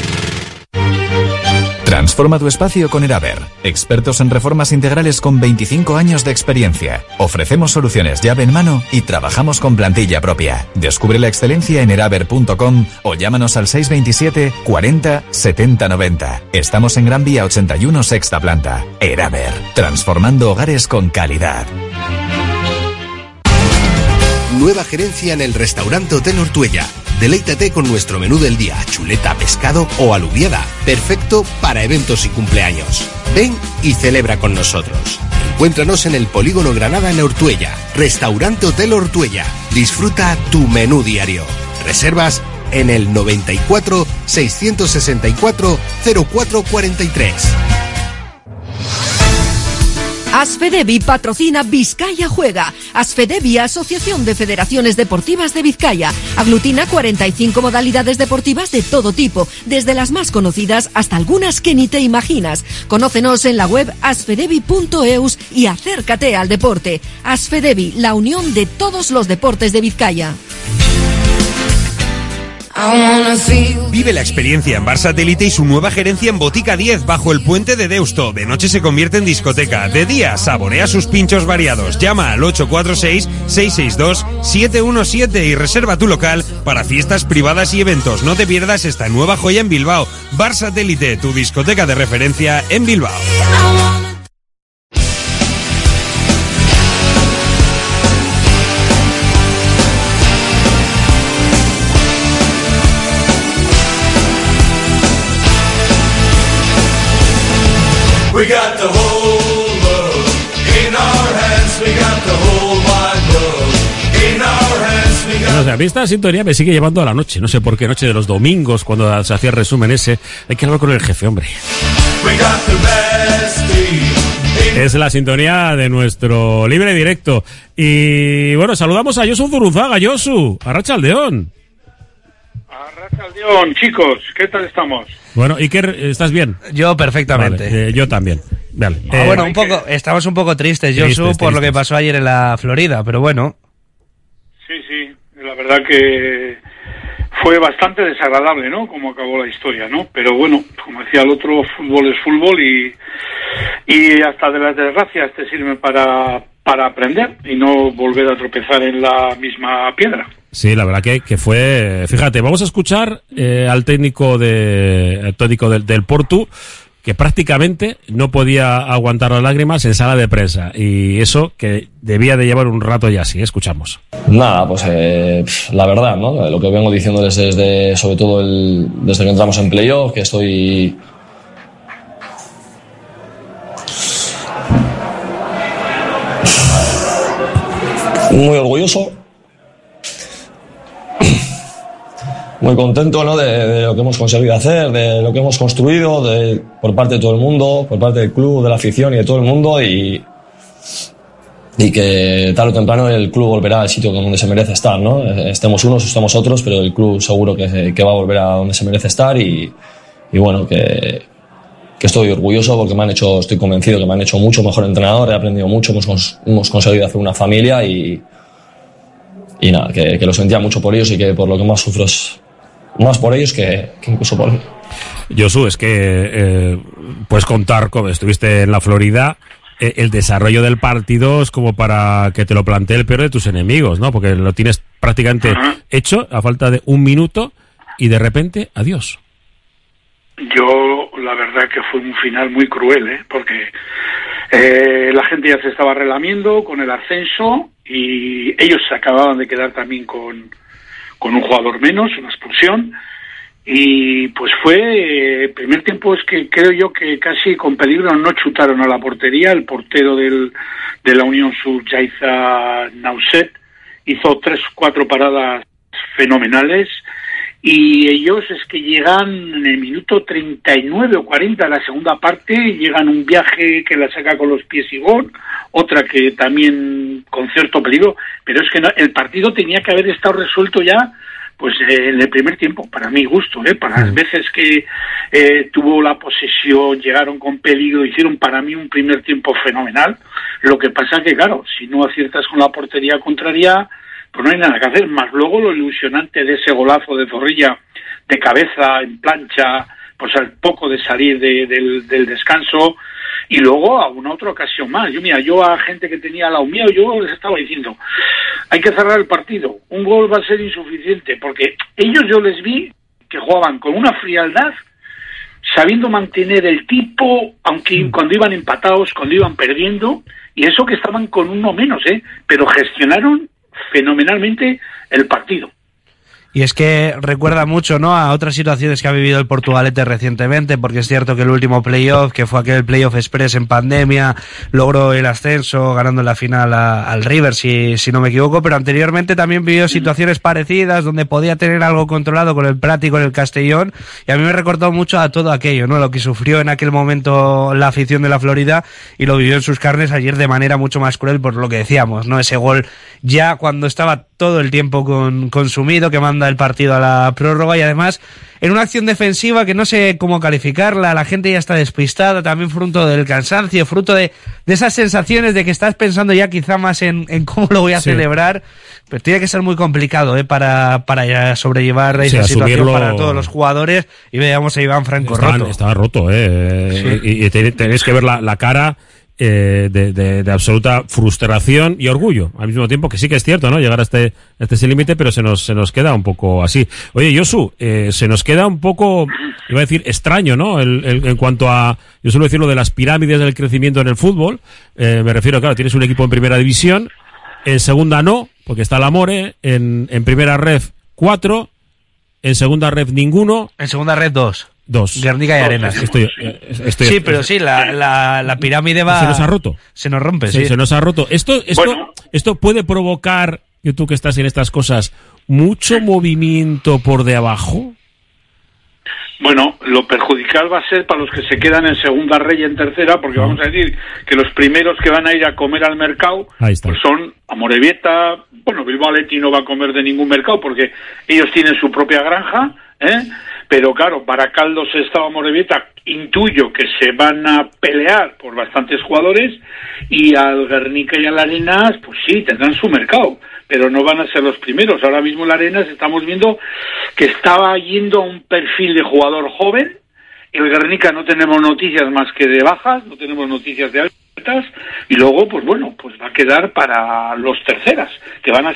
Transforma tu espacio con Eraber, expertos en reformas integrales con veinticinco años de experiencia. Ofrecemos soluciones llave en mano y trabajamos con plantilla propia. Descubre la excelencia en eraber punto com o llámanos al seis veintisiete, cuarenta, setenta, noventa. Estamos en Gran Vía ochenta y uno, sexta planta. Eraber, transformando hogares con calidad. Nueva gerencia en el restaurante Hotel Ortuella. Deleítate con nuestro menú del día, chuleta, pescado o alubiada, perfecto para eventos y cumpleaños. Ven y celebra con nosotros. Encuéntranos en el Polígono Granada en Ortuella. Restaurante Hotel Ortuella. Disfruta tu menú diario. Reservas en el noventa y cuatro, seiscientos sesenta y cuatro, cero cuatro cuarenta y tres. Asfedevi patrocina Vizcaya Juega. Asfedevi, Asociación de Federaciones Deportivas de Vizcaya, aglutina cuarenta y cinco modalidades deportivas de todo tipo, desde las más conocidas hasta algunas que ni te imaginas. Conócenos en la web asfedevi punto eus y acércate al deporte. Asfedevi, la unión de todos los deportes de Vizcaya. Vive la experiencia en Bar Satélite y su nueva gerencia en Botica diez, bajo el puente de Deusto. De noche se convierte en discoteca. De día, saborea sus pinchos variados. Llama al ocho cuatro seis, seis seis dos, siete uno siete y reserva tu local para fiestas privadas y eventos. No te pierdas esta nueva joya en Bilbao. Bar Satélite, tu discoteca de referencia en Bilbao. We got the whole world in our hands. We got the whole wide world in our hands. We got... No sé, a mí esta sintonía me sigue llevando a la noche. No sé por qué, noche de los domingos, cuando se hacía el resumen ese. Hay que hablar con el jefe, hombre. We got the best team. Es la sintonía de nuestro libre directo. Y bueno, saludamos a Josu Zurunzaga. Josu, Arratsaldeon. Arratsaldeon, chicos, ¿qué tal estamos? Bueno, Iker, ¿estás bien? Yo perfectamente. Vale, eh, yo también. Vale. Ah, eh, bueno, un poco, estamos un poco tristes, Josu, tristes, por tristes. lo que pasó ayer en la Florida, pero bueno. Sí, sí, la verdad que fue bastante desagradable, ¿no? Como acabó la historia, ¿no? Pero bueno, como decía el otro, fútbol es fútbol y, y hasta de las desgracias te sirven para, para aprender y no volver a tropezar en la misma piedra. Sí, la verdad que, que fue... Fíjate, vamos a escuchar eh, al técnico de al técnico del, del Portu, que que prácticamente no podía aguantar las lágrimas en sala de prensa. Y eso que debía de llevar un rato ya así. Escuchamos. Nada, pues eh, la verdad, ¿no? Lo que vengo diciéndoles desde, sobre todo el, desde que entramos en playoff, que estoy... muy orgulloso, muy contento, ¿no? de, de lo que hemos conseguido hacer, de lo que hemos construido, de, por parte de todo el mundo, por parte del club, de la afición y de todo el mundo, y, y que tarde o temprano el club volverá al sitio donde se merece estar, ¿no? Estemos unos o estemos otros, pero el club seguro que, que va a volver a donde se merece estar, y, y bueno, que, que estoy orgulloso porque me han hecho, estoy convencido que me han hecho mucho mejor entrenador, he aprendido mucho, hemos, hemos conseguido hacer una familia, y, y nada, que, que lo sentía mucho por ellos, y que por lo que más sufro es más por ellos que, que incluso por mí. Josu, es que eh, puedes contar cómo estuviste en la Florida. Eh, el desarrollo del partido es como para que te lo plantee el peor de tus enemigos, ¿no? Porque lo tienes prácticamente uh-huh. hecho a falta de un minuto y de repente, adiós. Yo, la verdad que fue un final muy cruel, ¿eh? Porque eh, la gente ya se estaba relamiendo con el ascenso y ellos se acababan de quedar también con, con un jugador menos, una expulsión. Y pues fue, el primer tiempo es que creo yo que casi con peligro no chutaron a la portería. El portero del, de la Unión Sur, Yaiza Nauset, hizo tres, cuatro paradas fenomenales. Y ellos es que llegan en el minuto treinta y nueve o cuarenta de la segunda parte, llegan un viaje que la saca con los pies y gol, otra que también con cierto peligro, pero es que no, el partido tenía que haber estado resuelto ya pues eh, en el primer tiempo, para mi gusto, ¿eh? Para las veces que eh, tuvo la posesión, llegaron con peligro, hicieron para mí un primer tiempo fenomenal. Lo que pasa que, claro, si no aciertas con la portería contraria, pues no hay nada que hacer. Más luego lo ilusionante de ese golazo de Zorrilla de cabeza, en plancha, pues al poco de salir de, del, del descanso, y luego a una otra ocasión más. Yo, mira, yo a gente que tenía al lado mío, yo les estaba diciendo, hay que cerrar el partido, un gol va a ser insuficiente, porque ellos yo les vi que jugaban con una frialdad, sabiendo mantener el tipo, aunque cuando iban empatados, cuando iban perdiendo, y eso que estaban con uno menos, ¿eh? Pero gestionaron fenomenalmente el partido. Y es que recuerda mucho, ¿no?, a otras situaciones que ha vivido el Portugalete recientemente, porque es cierto que el último playoff, que fue aquel playoff express en pandemia, logró el ascenso ganando en la final a, al River, si, si no me equivoco, pero anteriormente también vivió situaciones parecidas donde podía tener algo controlado con el Prat y con el Castellón, y a mí me recordó mucho a todo aquello, ¿no?, lo que sufrió en aquel momento la afición de la Florida, y lo vivió en sus carnes ayer de manera mucho más cruel por lo que decíamos, ¿no?, ese gol ya cuando estaba todo el tiempo con, consumido, que manda el partido a la prórroga, y además en una acción defensiva que no sé cómo calificarla, la gente ya está despistada, también fruto del cansancio, fruto de, de esas sensaciones de que estás pensando ya quizá más en, en cómo lo voy a sí. celebrar, pero tiene que ser muy complicado ¿eh? para, para ya sobrellevar sí, esa situación asumirlo... para todos los jugadores, y veamos a Iván Franco Estaban, roto. Estaba roto, eh, sí. y, y tenéis que ver la, la cara Eh, de, de, de absoluta frustración y orgullo al mismo tiempo, que sí que es cierto, ¿no?, llegar a este, a este límite, pero se nos, se nos queda un poco así. Oye, Josu, eh, se nos queda un poco, iba a decir, extraño, ¿no?, el, el, en cuanto a, yo suelo decir lo de las pirámides del crecimiento en el fútbol, eh, me refiero, claro, tienes un equipo en primera división, en segunda no, porque está la More, en, en primera ref cuatro, en segunda ref ninguno. En segunda ref dos. Dos. Guernica y Arenas. Estoy, estoy, sí, pero sí, la, la, la pirámide va... Se nos ha roto. Se nos rompe, sí. sí. Se nos ha roto. Esto, esto, bueno. esto puede provocar, que tú que estás en estas cosas, mucho movimiento por de abajo. Bueno, lo perjudicial va a ser para los que se quedan en segunda red y en tercera, porque vamos a decir que los primeros que van a ir a comer al mercado pues son Amorebieta. Bueno, Bilbao Athletic no va a comer de ningún mercado porque ellos tienen su propia granja, ¿eh? Pero claro, Baracaldo, Sestao, Amorebieta, intuyo que se van a pelear por bastantes jugadores, y al Guernica y al Arenas, pues sí, tendrán su mercado, pero no van a ser los primeros. Ahora mismo el Arenas estamos viendo que estaba yendo a un perfil de jugador joven. El Guernica no tenemos noticias más que de bajas, no tenemos noticias de altas, y luego, pues bueno, pues va a quedar para los terceras, que van a ser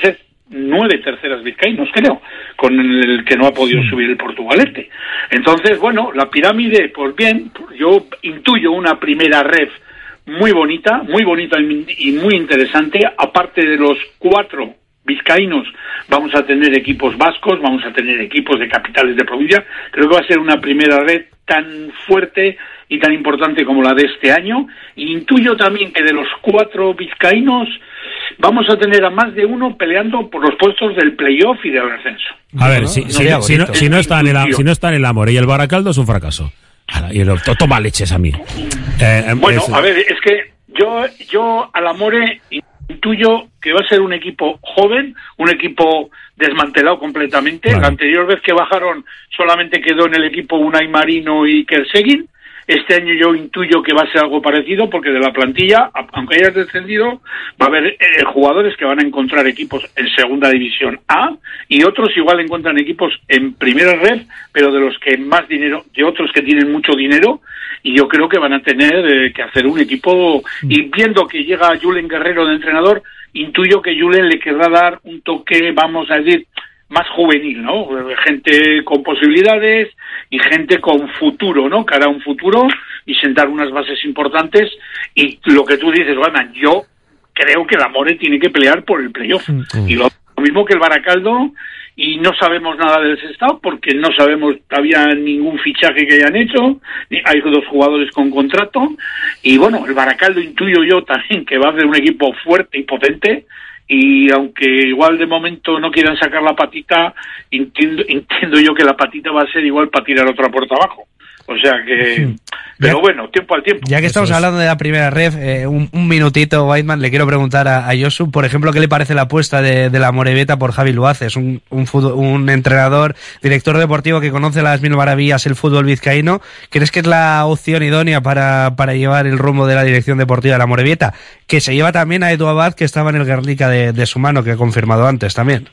nueve terceras vizcaínos, creo, con el que no ha podido subir el Portugalete. Entonces, bueno, la pirámide, pues bien, yo intuyo una primera ref muy bonita, muy bonita y muy interesante. Aparte de los cuatro vizcaínos, vamos a tener equipos vascos, vamos a tener equipos de capitales de provincia. Creo que va a ser una primera red tan fuerte y tan importante como la de este año. Y intuyo también que de los cuatro vizcaínos vamos a tener a más de uno peleando por los puestos del playoff y del ascenso. A ver, si, si, si, no, si, no está en el, si no está en el Amore y el Baracaldo es un fracaso. Y el, toma leches a mí. Eh, bueno, es, a ver, es que yo, yo al Amore intuyo que va a ser un equipo joven, un equipo desmantelado completamente. Claro. La anterior vez que bajaron solamente quedó en el equipo Unai Marino y Kerseguin. Este año yo intuyo que va a ser algo parecido, porque de la plantilla, aunque hayas descendido, va a haber eh, jugadores que van a encontrar equipos en segunda división A, y otros igual encuentran equipos en primera red, pero de los que más dinero, de otros que tienen mucho dinero, y yo creo que van a tener eh, que hacer un equipo, y viendo que llega Julen Guerrero de entrenador, intuyo que Julen le querrá dar un toque, vamos a decir, más juvenil, ¿no? Gente con posibilidades y gente con futuro, ¿no? Cara a un futuro y sentar unas bases importantes. Y lo que tú dices, bueno, yo creo que el Amore tiene que pelear por el playoff. Mm. Y lo mismo que el Baracaldo, y no sabemos nada del Sestao porque no sabemos todavía ningún fichaje que hayan hecho. Hay dos jugadores con contrato. Y bueno, el Baracaldo intuyo yo también que va a ser un equipo fuerte y potente. Y aunque igual de momento no quieran sacar la patita, entiendo, entiendo yo que la patita va a ser igual para tirar otra puerta abajo. O sea que... Sí. Pero ya, bueno, tiempo al tiempo. Ya que estamos hablando de la primera ref, eh, un, un minutito, Weidman, le quiero preguntar a, a Josu, por ejemplo, ¿qué le parece la apuesta de, de la Amorebieta por Javi Luaces? Un, un, fútbol, un entrenador, director deportivo que conoce las mil maravillas el fútbol vizcaíno. ¿Crees que es la opción idónea para, para llevar el rumbo de la dirección deportiva de la Amorebieta? Que se lleva también a Edu Abad, que estaba en el Guernica de, de su mano, que he confirmado antes también.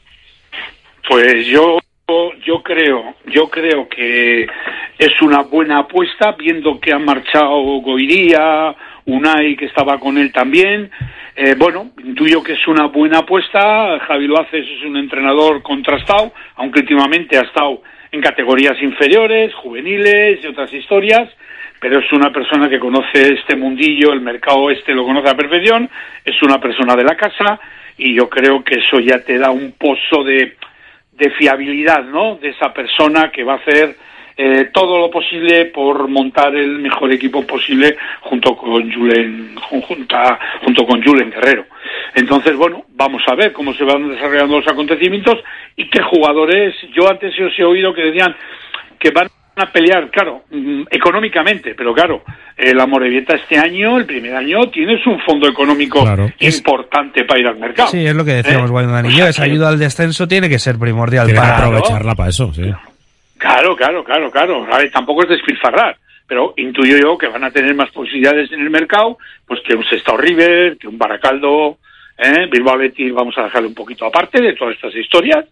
Pues yo... Yo creo, yo creo que es una buena apuesta, viendo que han marchado Goiría, Unai, que estaba con él también. Eh, bueno, intuyo que es una buena apuesta. Javi Luaces es un entrenador contrastado, aunque últimamente ha estado en categorías inferiores, juveniles y otras historias, pero es una persona que conoce este mundillo, el mercado este lo conoce a perfección, es una persona de la casa, y yo creo que eso ya te da un pozo de... de fiabilidad, ¿no? De esa persona que va a hacer eh, todo lo posible por montar el mejor equipo posible junto con Julen, junta, junto con Julen Guerrero. Entonces, bueno, vamos a ver cómo se van desarrollando los acontecimientos y qué jugadores. Yo antes os he oído que decían que van a pelear, claro, mm, económicamente, pero claro, eh, la Amorebieta este año, el primer año, tienes un fondo económico claro. importante para ir al mercado. Sí, es lo que decíamos, ¿eh? Bueno, y yo, esa ayuda al descenso tiene que ser primordial. Tiene para que aprovecharla para eso, sí. Claro, claro, claro, claro. A ver, tampoco es despilfarrar, pero intuyo yo que van a tener más posibilidades en el mercado, pues que un Sestao River, que un Baracaldo, ¿eh? Bilbao Athletic, vamos a dejarle un poquito aparte de todas estas historias.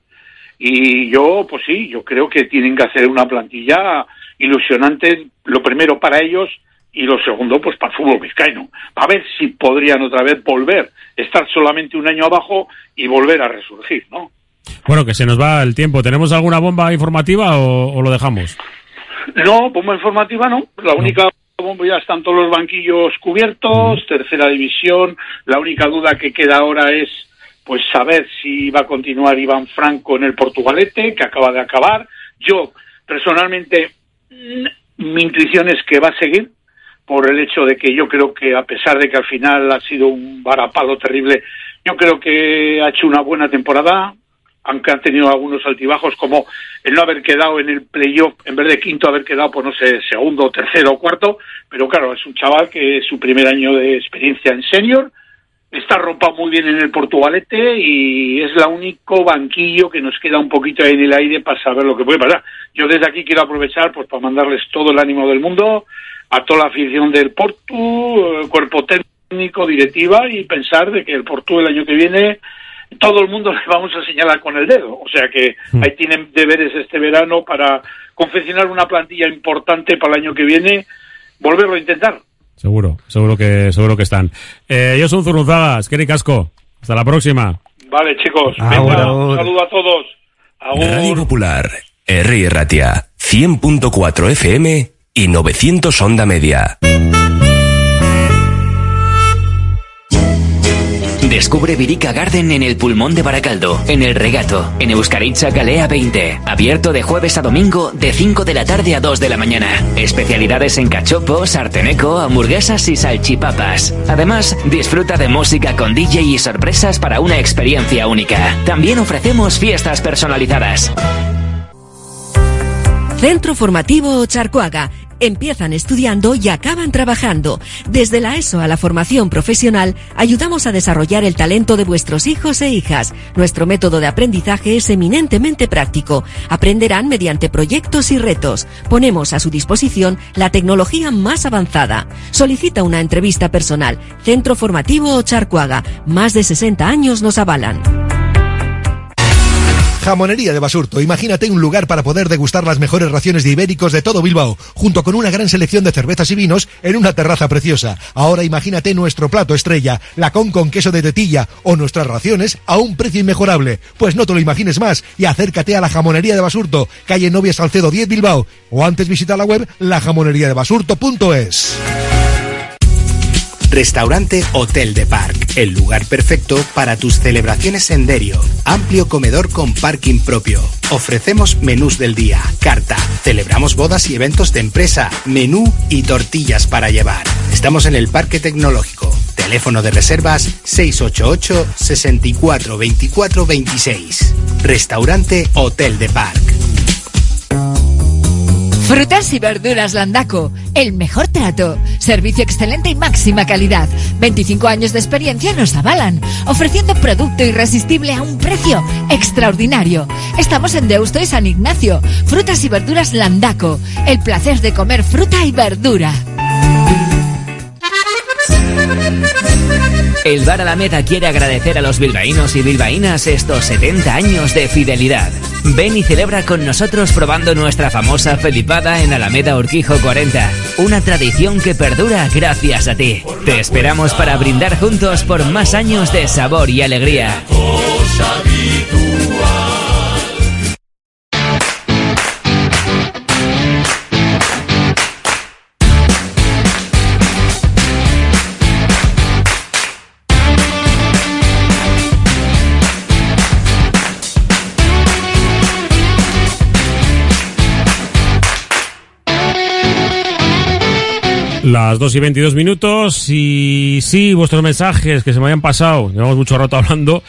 Y yo, pues sí, yo creo que tienen que hacer una plantilla ilusionante, lo primero para ellos y lo segundo, pues para el fútbol vizcaíno. A ver si podrían otra vez volver, estar solamente un año abajo y volver a resurgir, ¿no? Bueno, que se nos va el tiempo. ¿Tenemos alguna bomba informativa o, o lo dejamos? No, bomba informativa no. La única no. bomba, ya están todos los banquillos cubiertos, mm. tercera división. La única duda que queda ahora es pues saber si va a continuar Iván Franco en el Portugalete, que acaba de acabar. Yo, personalmente, mi intuición es que va a seguir, por el hecho de que yo creo que, a pesar de que al final ha sido un varapalo terrible, yo creo que ha hecho una buena temporada, aunque han tenido algunos altibajos, como el no haber quedado en el playoff, en vez de quinto, haber quedado, pues no sé, segundo, tercero o cuarto, pero claro, es un chaval que es su primer año de experiencia en senior, está arropado muy bien en el Portugalete y es el único banquillo que nos queda un poquito ahí en el aire para saber lo que puede pasar. Yo desde aquí quiero aprovechar pues para mandarles todo el ánimo del mundo a toda la afición del Portu, cuerpo técnico, directiva, y pensar de que el Portu el año que viene todo el mundo le vamos a señalar con el dedo. O sea que mm. ahí tienen deberes este verano para confeccionar una plantilla importante para el año que viene, volverlo a intentar. Seguro, seguro que seguro que están. Eh, yo soy Zurruzaga, Eskerrik asko. Hasta la próxima. Vale, chicos. Agur, Venga, agur. un saludo a todos. Agur. Radio Popular, R I Ratia, cien punto cuatro F M y novecientos onda media. Descubre Virica Garden en el Pulmón de Baracaldo, en El Regato, en Euskaritza Calea veinte. Abierto de jueves a domingo, de cinco de la tarde a dos de la mañana. Especialidades en cachopo, sarteneco, hamburguesas y salchipapas. Además, disfruta de música con D J y sorpresas para una experiencia única. También ofrecemos fiestas personalizadas. Centro Formativo Ocharcoaga. Empiezan estudiando y acaban trabajando. Desde la ESO a la formación profesional, ayudamos a desarrollar el talento de vuestros hijos e hijas. Nuestro método de aprendizaje es eminentemente práctico. Aprenderán mediante proyectos y retos. Ponemos a su disposición la tecnología más avanzada. Solicita una entrevista personal. Centro Formativo Ocharcoaga. Más de sesenta años nos avalan. Jamonería de Basurto. Imagínate un lugar para poder degustar las mejores raciones de ibéricos de todo Bilbao, junto con una gran selección de cervezas y vinos en una terraza preciosa. Ahora imagínate nuestro plato estrella, lacón con queso de tetilla, o nuestras raciones a un precio inmejorable. Pues no te lo imagines más y acércate a la Jamonería de Basurto, calle Novia Salcedo diez Bilbao, o antes visita la web la jamonería de basurto punto es. Restaurante Hotel de Parc, el lugar perfecto para tus celebraciones en Derio. Amplio comedor con parking propio. Ofrecemos menús del día, carta. Celebramos bodas y eventos de empresa, menú y tortillas para llevar. Estamos en el Parque Tecnológico. Teléfono de reservas seis ocho ocho, seis cuatro, veinticuatro veintiséis. Restaurante Hotel de Parc. Frutas y verduras Landaco, el mejor trato, servicio excelente y máxima calidad. veinticinco años de experiencia nos avalan, ofreciendo producto irresistible a un precio extraordinario. Estamos en Deusto y San Ignacio. Frutas y verduras Landaco, el placer de comer fruta y verdura. El Bar Alameda quiere agradecer a los bilbaínos y bilbaínas estos setenta años de fidelidad. Ven y celebra con nosotros probando nuestra famosa felipada en Alameda Urquijo cuarenta. Una tradición que perdura gracias a ti. Te esperamos para brindar juntos por más años de sabor y alegría. Las dos y veintidós minutos y sí, vuestros mensajes que se me hayan pasado, llevamos mucho rato hablando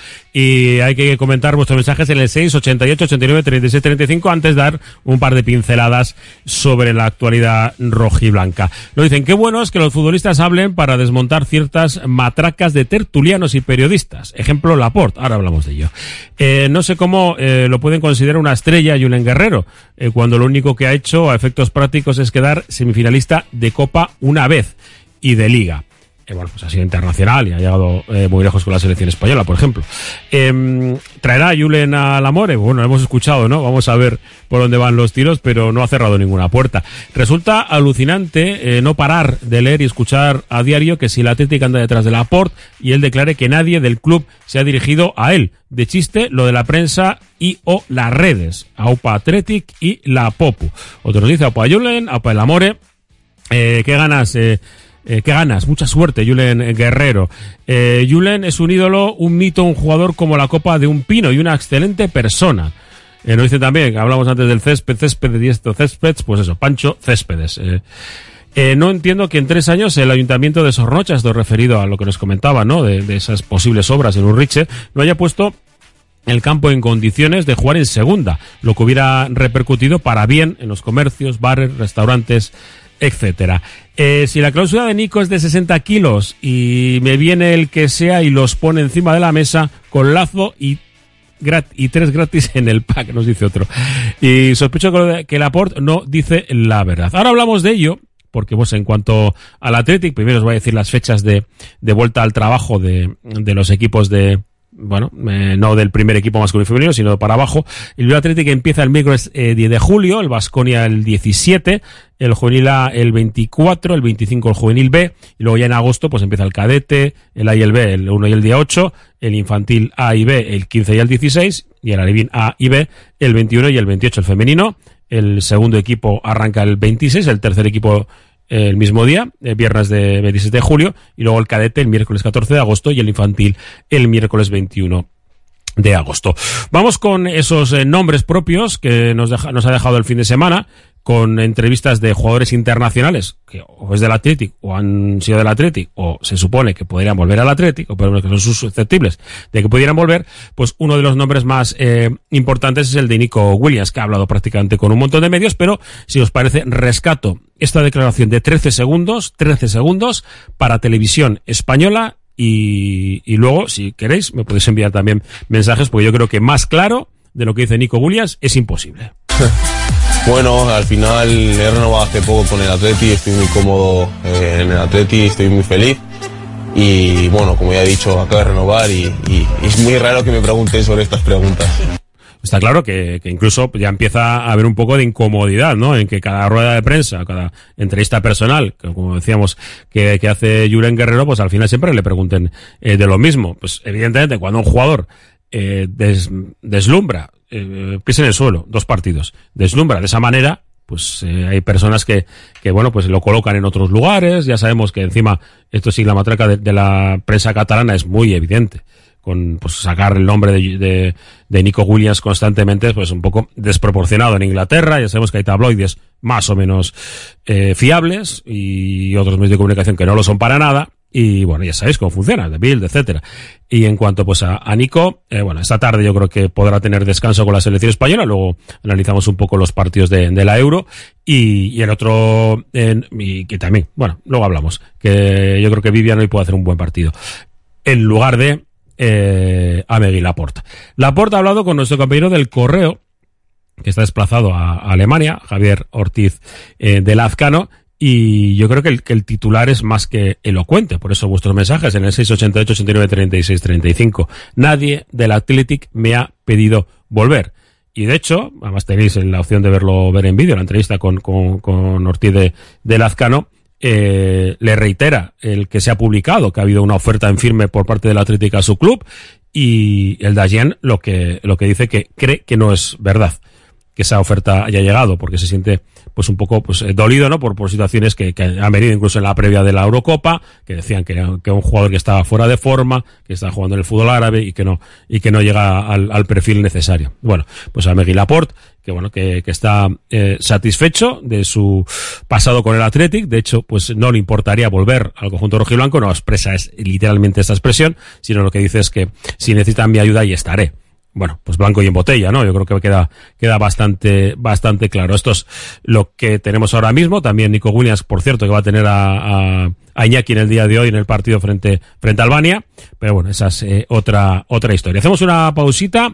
y hay que comentar vuestros mensajes en el seis ochenta y ocho, ochenta y nueve, treinta y seis, treinta y cinco antes de dar un par de pinceladas sobre la actualidad rojiblanca. Lo dicen, qué bueno es que los futbolistas hablen para desmontar ciertas matracas de tertulianos y periodistas. Ejemplo, Laporte, ahora hablamos de ello. Eh, no sé cómo eh, lo pueden considerar una estrella Julen Guerrero, eh, cuando lo único que ha hecho a efectos prácticos es quedar semifinalista de Copa una vez y de Liga. Eh, bueno, pues ha sido internacional y ha llegado eh, muy lejos con la selección española, por ejemplo. Eh, ¿Traerá a Julen a la More? Bueno, lo hemos escuchado, ¿no? Vamos a ver por dónde van los tiros, pero no ha cerrado ninguna puerta. Resulta alucinante eh, no parar de leer y escuchar a diario que si la Atlético anda detrás de Laporte y él declare que nadie del club se ha dirigido a él. De chiste, lo de la prensa y o las redes. Aupa Athletic y la Popu. Otro nos dice Aupa Julen, Aupa el Amore. Eh, qué ganas, eh, eh, qué ganas, mucha suerte, Julen Guerrero. Eh, Julen es un ídolo, un mito, un jugador como la copa de un pino y una excelente persona. Eh, nos dice también, hablamos antes del césped, césped y esto, céspedes, pues eso, Pancho Céspedes. Eh, eh, no entiendo que en tres años el Ayuntamiento de Sornocha, esto referido a lo que nos comentaba, ¿no? De, de esas posibles obras en Urriche, no haya puesto el campo en condiciones de jugar en segunda, lo que hubiera repercutido para bien en los comercios, bares, restaurantes, etcétera. Eh, si la cláusula de Nico es de sesenta kilos y me viene el que sea y los pone encima de la mesa con lazo y grat y tres gratis en el pack, nos dice otro. Y sospecho que, que Laporte no dice la verdad. Ahora hablamos de ello, porque pues en cuanto al Athletic, primero os voy a decir las fechas de, de vuelta al trabajo de, de los equipos de bueno, eh, no del primer equipo masculino y femenino, sino para abajo. El Bilbao Athletic empieza el miércoles eh, diez de julio, el Baskonia el diecisiete, el juvenil A el veinticuatro, el veinticinco el juvenil B, y luego ya en agosto pues empieza el cadete, el A y el B el uno y el día ocho, el infantil A y B el quince y el dieciséis, y el alevín A y B el veintiuno y el veintiocho el femenino. El segundo equipo arranca el veintiséis, el tercer equipo el mismo día, el viernes de veintisiete de julio, y luego el cadete el miércoles catorce de agosto y el infantil el miércoles veintiuno de agosto. Vamos con esos eh, nombres propios que nos, deja, nos ha dejado el fin de semana, con entrevistas de jugadores internacionales que o es del Athletic o han sido del Athletic o se supone que podrían volver al Athletic o por lo menos que son susceptibles de que pudieran volver. Pues uno de los nombres más eh, importantes es el de Nico Williams, que ha hablado prácticamente con un montón de medios, pero si os parece rescato esta declaración de trece segundos, trece segundos para Televisión Española. Y, y luego, si queréis, me podéis enviar también mensajes, porque yo creo que más claro de lo que dice Nico Williams es imposible. Bueno, al final he renovado hace poco con el Atleti, estoy muy cómodo eh, en el Atleti, estoy muy feliz. Y bueno, como ya he dicho, acabo de renovar y, y, y es muy raro que me pregunten sobre estas preguntas. Está claro que, que incluso ya empieza a haber un poco de incomodidad, ¿no? En que cada rueda de prensa, cada entrevista personal, que como decíamos, que, que hace Julen Guerrero, pues al final siempre le pregunten eh, de lo mismo. Pues evidentemente cuando un jugador eh, des, deslumbra, eh, pies en el suelo, dos partidos, deslumbra de esa manera, pues eh, hay personas que, que bueno, pues lo colocan en otros lugares. Ya sabemos que encima, esto sí, la matraca de, de la prensa catalana es muy evidente. Con pues sacar el nombre de, de, de Nico Williams constantemente, pues un poco desproporcionado en Inglaterra. Ya sabemos que hay tabloides más o menos eh, fiables y otros medios de comunicación que no lo son para nada. Y bueno, ya sabéis cómo funciona, The Bild, etcétera. Y en cuanto pues a, a Nico, eh, bueno, esta tarde yo creo que podrá tener descanso con la selección española. Luego analizamos un poco los partidos de, de la Euro. Y, y el otro, eh, y que también, bueno, luego hablamos, que yo creo que Vivian hoy puede hacer un buen partido. En lugar de Eh, a Miguel Laporta. Laporta ha hablado con nuestro compañero del Correo, que está desplazado a, a Alemania, Javier Ortiz eh, de Lazcano, y yo creo que el, que el titular es más que elocuente. Por eso vuestros mensajes en el seis ochenta y ocho, ochenta y nueve, treinta y seis, treinta y cinco. Nadie del Athletic me ha pedido volver. Y de hecho, además tenéis la opción de verlo ver en vídeo, la entrevista con, con, con Ortiz de, de Lazcano. Eh, le reitera el que se ha publicado que ha habido una oferta en firme por parte del Athletic a su club, y el Dayen lo que lo que dice que cree que no es verdad que esa oferta haya llegado, porque se siente pues un poco pues dolido, ¿no? Por, por situaciones que, que han venido incluso en la previa de la Eurocopa, que decían que era que un jugador que estaba fuera de forma, que estaba jugando en el fútbol árabe y que no y que no llega al, al perfil necesario. Bueno, pues a Miguel Laporte, que bueno, que, que está eh, satisfecho de su pasado con el Athletic. De hecho, pues no le importaría volver al conjunto rojiblanco. No expresa es, literalmente esta expresión, sino lo que dice es que si necesitan mi ayuda, ahí estaré. Bueno, pues blanco y en botella, ¿no? Yo creo que queda, queda bastante, bastante claro. Esto es lo que tenemos ahora mismo. También Nico Williams, por cierto, que va a tener a, a, a Iñaki en el día de hoy en el partido frente, frente a Albania. Pero bueno, esa es eh, otra, otra historia. Hacemos una pausita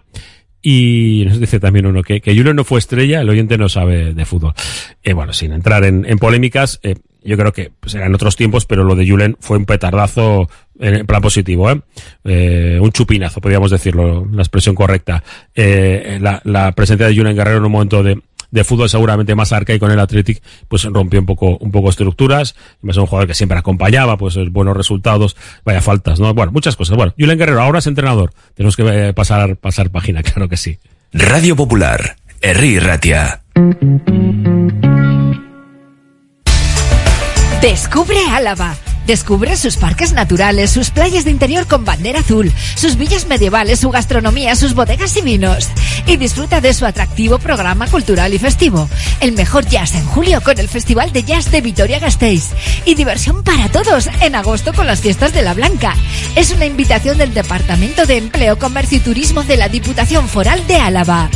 y nos dice también uno que, que Julen no fue estrella, el oyente no sabe de fútbol. Eh, bueno, sin entrar en, en polémicas, eh, yo creo que pues, eran otros tiempos, pero lo de Julen fue un petardazo en plan positivo, ¿eh? Eh, un chupinazo, podríamos decirlo, la expresión correcta. Eh, la, la presencia de Julen Guerrero en un momento de, de fútbol seguramente más arcaico en el Athletic, pues rompió un poco, un poco estructuras. Es un jugador que siempre acompañaba, pues buenos resultados, vaya faltas, ¿no? Bueno, muchas cosas. Bueno, Julen Guerrero ahora es entrenador. Tenemos que eh, pasar, pasar página, claro que sí. Radio Popular, Herri Ratia. Descubre Álava. Descubre sus parques naturales, sus playas de interior con bandera azul, sus villas medievales, su gastronomía, sus bodegas y vinos. Y disfruta de su atractivo programa cultural y festivo. El mejor jazz en julio con el Festival de Jazz de Vitoria-Gasteiz. Y diversión para todos en agosto con las fiestas de la Blanca. Es una invitación del Departamento de Empleo, Comercio y Turismo de la Diputación Foral de Álava.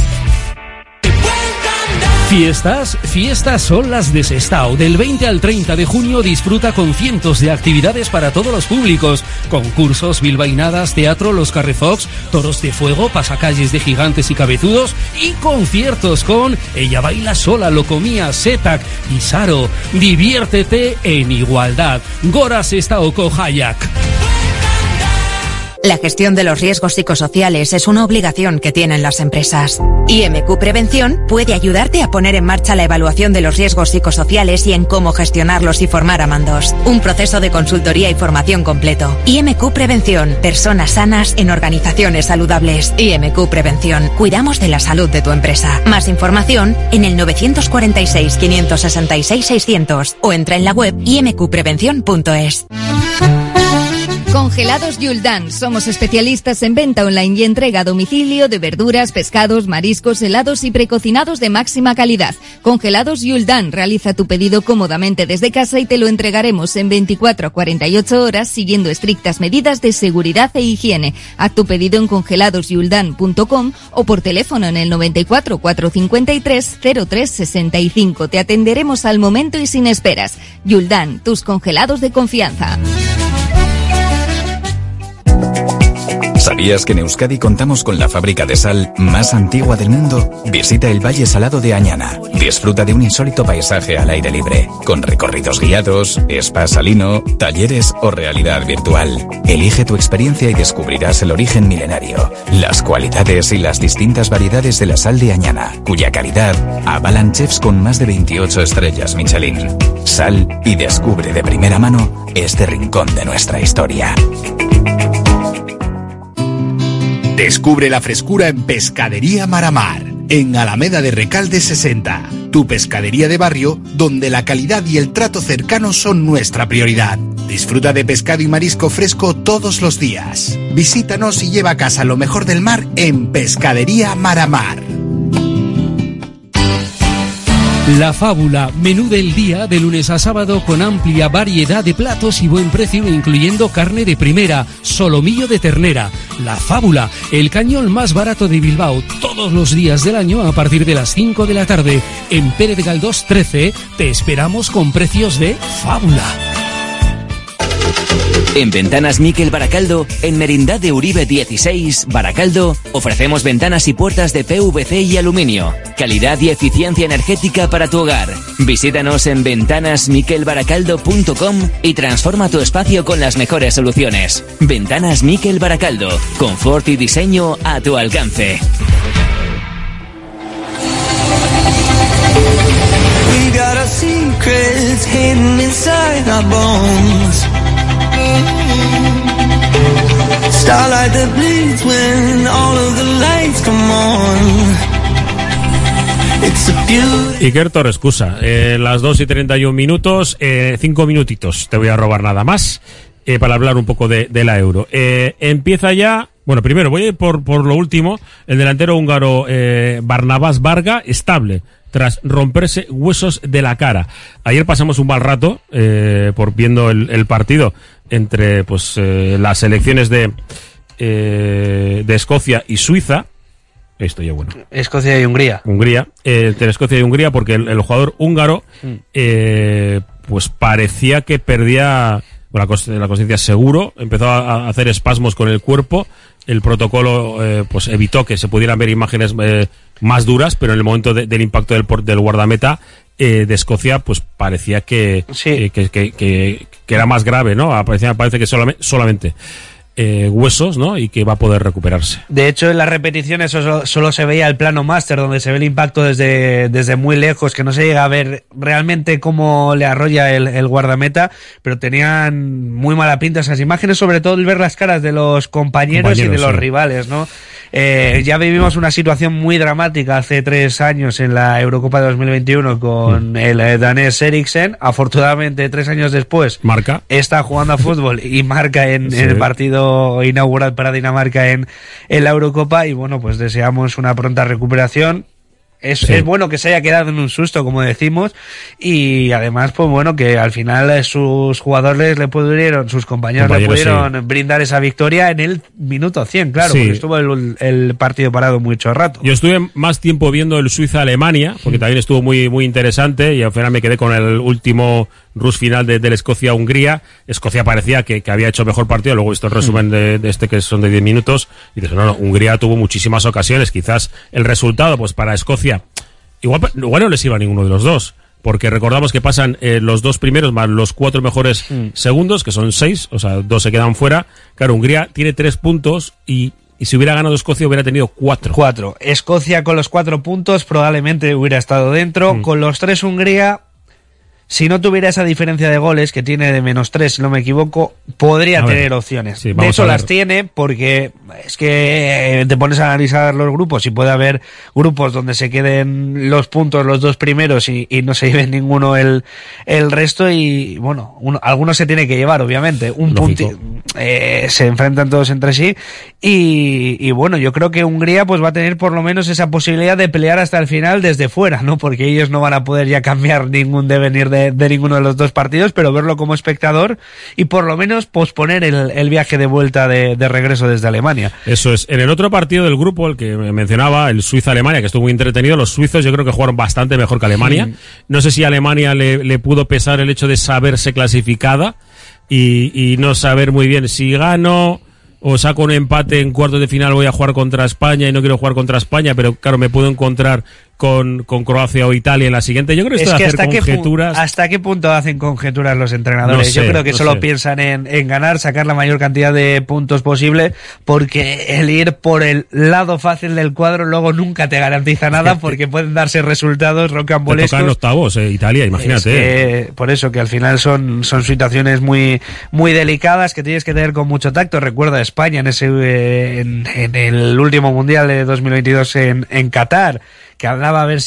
Fiestas, fiestas son las de Sestao. Del veinte al treinta de junio disfruta con cientos de actividades para todos los públicos. Concursos, bilbainadas, teatro, los carrefocs, toros de fuego, pasacalles de gigantes y cabezudos y conciertos con Ella Baila Sola, Locomía, Setac y Saro. Diviértete en igualdad. Gora Sestaoko Hayak. La gestión de los riesgos psicosociales es una obligación que tienen las empresas. I M Q Prevención puede ayudarte a poner en marcha la evaluación de los riesgos psicosociales y en cómo gestionarlos y formar a mandos. Un proceso de consultoría y formación completo. I M Q Prevención. Personas sanas en organizaciones saludables. I M Q Prevención. Cuidamos de la salud de tu empresa. Más información en el nueve cuatro seis, cinco seis seis, seiscientos o entra en la web i m q prevención punto es. Congelados Yuldan. Somos especialistas en venta online y entrega a domicilio de verduras, pescados, mariscos, helados y precocinados de máxima calidad. Congelados Yuldan. Realiza tu pedido cómodamente desde casa y te lo entregaremos en veinticuatro a cuarenta y ocho horas siguiendo estrictas medidas de seguridad e higiene. Haz tu pedido en congelados yuldan punto com o por teléfono en el noventa y cuatro, cuatrocientos cincuenta y tres, cero tres sesenta y cinco. Te atenderemos al momento y sin esperas. Yuldan, tus congelados de confianza. ¿Sabías que en Euskadi contamos con la fábrica de sal más antigua del mundo? Visita el Valle Salado de Añana. Disfruta de un insólito paisaje al aire libre, con recorridos guiados, spa salino, talleres o realidad virtual. Elige tu experiencia y descubrirás el origen milenario, las cualidades y las distintas variedades de la sal de Añana, cuya calidad avalan chefs con más de veintiocho estrellas Michelin. Sal y descubre de primera mano este rincón de nuestra historia. Descubre la frescura en Pescadería Maramar, en Alameda de Recalde sesenta. Tu pescadería de barrio, donde la calidad y el trato cercano son nuestra prioridad. Disfruta de pescado y marisco fresco todos los días. Visítanos y lleva a casa lo mejor del mar en Pescadería Maramar. La Fábula, menú del día de lunes a sábado con amplia variedad de platos y buen precio, incluyendo carne de primera, solomillo de ternera. La Fábula, el cañón más barato de Bilbao, todos los días del año a partir de las cinco de la tarde. En Pérez Galdós trece te esperamos con precios de Fábula. En Ventanas Miquel Baracaldo, en Merindad de Uribe dieciséis, Baracaldo, ofrecemos ventanas y puertas de P V C y aluminio. Calidad y eficiencia energética para tu hogar. Visítanos en ventanas miquel baracaldo punto com y transforma tu espacio con las mejores soluciones. Ventanas Miquel Baracaldo, confort y diseño a tu alcance. We got our secrets hidden inside our bones. Starlight that bleeds when all of the lights come on. It's a beauty. Iker Torres Cusa, eh, las dos y treinta y un minutos, eh, cinco minutitos, te voy a robar nada más, eh, para hablar un poco de, de la Euro. Eh, empieza ya, bueno, primero voy a ir por, por lo último, el delantero húngaro eh, Barnabás Varga, estable, tras romperse huesos de la cara. Ayer pasamos un mal rato, eh, por viendo el, el partido entre pues eh, las selecciones de eh, de Escocia y Suiza. Esto ya bueno. Escocia y Hungría. Hungría, eh, entre Escocia y Hungría, porque el, el jugador húngaro eh, pues parecía que perdía la conciencia seguro, empezó a, a hacer espasmos con el cuerpo. El protocolo eh, pues evitó que se pudieran ver imágenes eh, más duras, pero en el momento de, del impacto del, del guardameta eh, de Escocia, pues parecía que, sí. eh, que, que, que, que era más grave, ¿no? Parecía, parece que solamente, solamente eh, huesos, ¿no? Y que va a poder recuperarse. De hecho, en las repeticiones solo, solo se veía el plano máster, donde se ve el impacto desde, desde muy lejos, que no se llega a ver realmente cómo le arrolla el, el guardameta, pero tenían muy mala pinta esas imágenes, sobre todo el ver las caras de los compañeros, compañeros y de los sí. rivales, ¿no? Eh, ya vivimos una situación muy dramática hace tres años en la Eurocopa de dos mil veintiuno con mm. el eh, danés Eriksen. Afortunadamente, tres años después, marca. Está jugando a fútbol y marca en, sí. en el partido inaugural para Dinamarca en, en la Eurocopa. Y bueno, pues deseamos una pronta recuperación. Es, sí. es bueno que se haya quedado en un susto, como decimos, y además, pues bueno, que al final sus jugadores le pudieron, sus compañeros, compañeros le pudieron sí. brindar esa victoria en el minuto cien, claro, sí. porque estuvo el, el partido parado mucho rato. Yo estuve más tiempo viendo el Suiza-Alemania, porque sí. también estuvo muy muy interesante, y al final me quedé con el último rush final de, de la Escocia-Hungría. Escocia parecía que, que había hecho mejor partido, luego he visto el resumen de, de este que son de diez minutos, y dices, no, no, Hungría tuvo muchísimas ocasiones, quizás el resultado, pues para Escocia, igual, igual no les iba a ninguno de los dos, porque recordamos que pasan eh, los dos primeros más los cuatro mejores mm. segundos, que son seis, o sea, dos se quedan fuera. Claro, Hungría tiene tres puntos y, y si hubiera ganado Escocia hubiera tenido cuatro. Cuatro. Escocia con los cuatro puntos probablemente hubiera estado dentro. Mm. Con los tres Hungría, si no tuviera esa diferencia de goles que tiene de menos tres, si no me equivoco, podría tener opciones. Sí, de hecho las tiene, porque es que te pones a analizar los grupos y puede haber grupos donde se queden los puntos los dos primeros y, y no se lleven ninguno el, el resto y bueno, uno, algunos se tiene que llevar, obviamente. Un punto eh, se enfrentan todos entre sí y, y bueno, yo creo que Hungría pues va a tener por lo menos esa posibilidad de pelear hasta el final desde fuera, ¿no? Porque ellos no van a poder ya cambiar ningún devenir de De, de ninguno de los dos partidos, pero verlo como espectador y por lo menos posponer el, el viaje de vuelta de, de regreso desde Alemania. Eso es. En el otro partido del grupo, el que mencionaba, el Suiza-Alemania, que estuvo muy entretenido, los suizos yo creo que jugaron bastante mejor que Alemania. Sí. No sé si a Alemania le, le pudo pesar el hecho de saberse clasificada y, y no saber muy bien si gano o saco un empate en cuartos de final, voy a jugar contra España y no quiero jugar contra España, pero claro, me puedo encontrar con, con Croacia o Italia en la siguiente. Yo creo que esto es de que hacer hasta conjeturas... Qué ¿Hasta qué punto hacen conjeturas los entrenadores? No sé, Yo creo que no solo sé. piensan en, en ganar, sacar la mayor cantidad de puntos posible, porque el ir por el lado fácil del cuadro luego nunca te garantiza nada, porque pueden darse resultados rocambolescos. Te tocan octavos, eh, Italia, imagínate. Es que, por eso, que al final son, son situaciones muy, muy delicadas que tienes que tener con mucho tacto. Recuerda España en ese eh, en, en el último Mundial de dos mil veintidós en, en Qatar, que hablaba a ver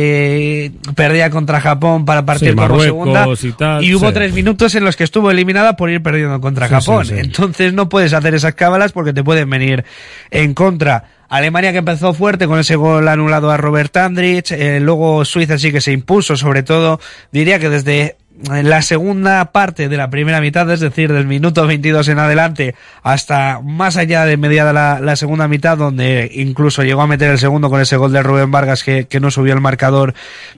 si perdía contra Japón para partir sí, como segunda y, tal, y hubo sí. tres minutos en los que estuvo eliminada por ir perdiendo contra sí, Japón. Sí, sí. Entonces no puedes hacer esas cábalas porque te pueden venir en contra. Alemania, que empezó fuerte con ese gol anulado a Robert Andrich, eh, luego Suiza sí que se impuso, sobre todo diría que desde en la segunda parte de la primera mitad, es decir, del minuto veintidós en adelante hasta más allá de mediada la, la segunda mitad, donde incluso llegó a meter el segundo con ese gol de Rubén Vargas que, que no subió el marcador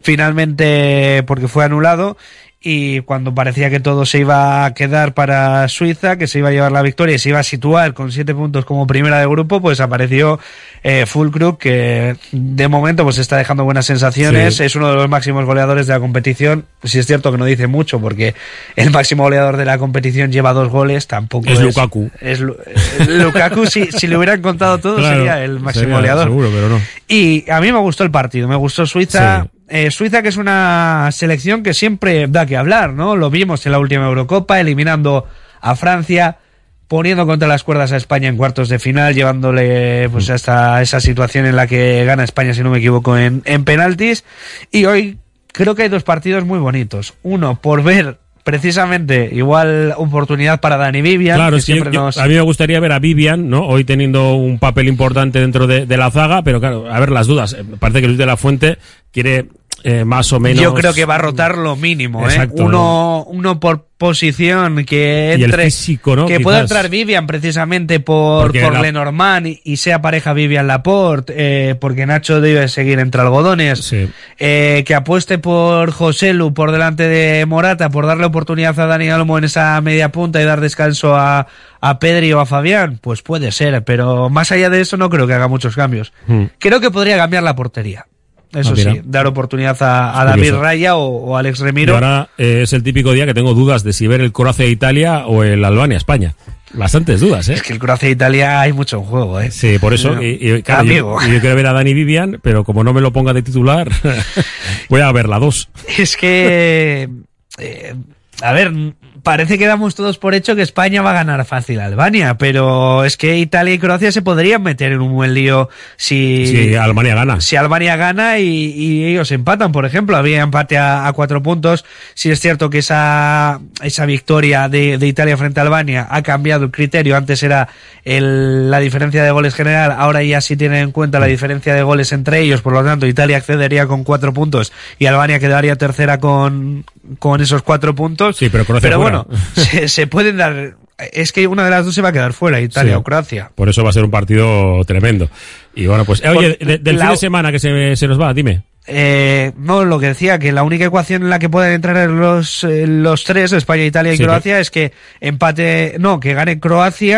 finalmente porque fue anulado. Y cuando parecía que todo se iba a quedar para Suiza, que se iba a llevar la victoria y se iba a situar con siete puntos como primera de grupo, pues apareció eh, Füllkrug, que de momento pues está dejando buenas sensaciones, sí. Es uno de los máximos goleadores de la competición. Si es cierto que no dice mucho, porque el máximo goleador de la competición lleva dos goles, tampoco es... Es Lukaku. Es, es Lukaku, si, si le hubieran contado todo, claro, sería el máximo sería, goleador. Seguro, pero no. Y a mí me gustó el partido, me gustó Suiza... Sí. Eh, Suiza, que es una selección que siempre da que hablar, ¿no? Lo vimos en la última Eurocopa, eliminando a Francia, poniendo contra las cuerdas a España en cuartos de final, llevándole pues hasta esa situación en la que gana España, si no me equivoco, en, en penaltis. Y hoy creo que hay dos partidos muy bonitos. Uno, por ver precisamente igual oportunidad para Dani Vivian. Claro, que sí, siempre yo, nos... a mí me gustaría ver a Vivian, ¿no? Hoy teniendo un papel importante dentro de, de la zaga, pero claro, a ver las dudas. Parece que Luis de la Fuente quiere eh, más o menos... Yo creo que va a rotar lo mínimo, Exacto, ¿eh? Uno, uno por posición que entre... Y el físico, ¿no? Que Quizás. pueda entrar Vivian precisamente por, Porque por la... Lenormand y, y sea pareja Vivian Laporte, eh, porque Nacho debe seguir entre algodones. Sí. Eh, que apueste por Joselu por delante de Morata, por darle oportunidad a Dani Olmo en esa media punta y dar descanso a, a Pedri o a Fabián, pues puede ser, pero más allá de eso no creo que haga muchos cambios. Hmm. Creo que podría cambiar la portería. Eso ah, sí, dar oportunidad a, a David Raya o, o Alex Remiro. Y ahora eh, es el típico día que tengo dudas de si ver el Croacia-Italia o el Albania-España. Bastantes dudas, ¿eh? Es que el Croacia-Italia hay mucho en juego, ¿eh? Sí, por eso. No. Y, y, claro, yo, yo quiero ver a Dani Vivian, pero como no me lo ponga de titular, voy a ver la dos. Es que... Eh, a ver... Parece que damos todos por hecho que España va a ganar fácil a Albania, pero es que Italia y Croacia se podrían meter en un buen lío si, si Albania gana. Si Albania gana y, y ellos empatan, por ejemplo. Había empate a, a cuatro puntos. Si es cierto que esa, esa victoria de, de Italia frente a Albania ha cambiado el criterio. Antes era el, la diferencia de goles general, ahora ya sí tienen en cuenta la diferencia de goles entre ellos. Por lo tanto, Italia accedería con cuatro puntos y Albania quedaría tercera con, con esos cuatro puntos. Sí, pero Croacia pero bueno, Bueno, se, se pueden dar... Es que una de las dos se va a quedar fuera, Italia sí, o Croacia. Por eso va a ser un partido tremendo. Y bueno, pues... Eh, oye, de, del la... fin de semana que se, se nos va, dime. Eh, no, lo que decía, que la única ecuación en la que pueden entrar los, eh, los tres, España, Italia y sí, Croacia, pero... es que empate... No, que gane Croacia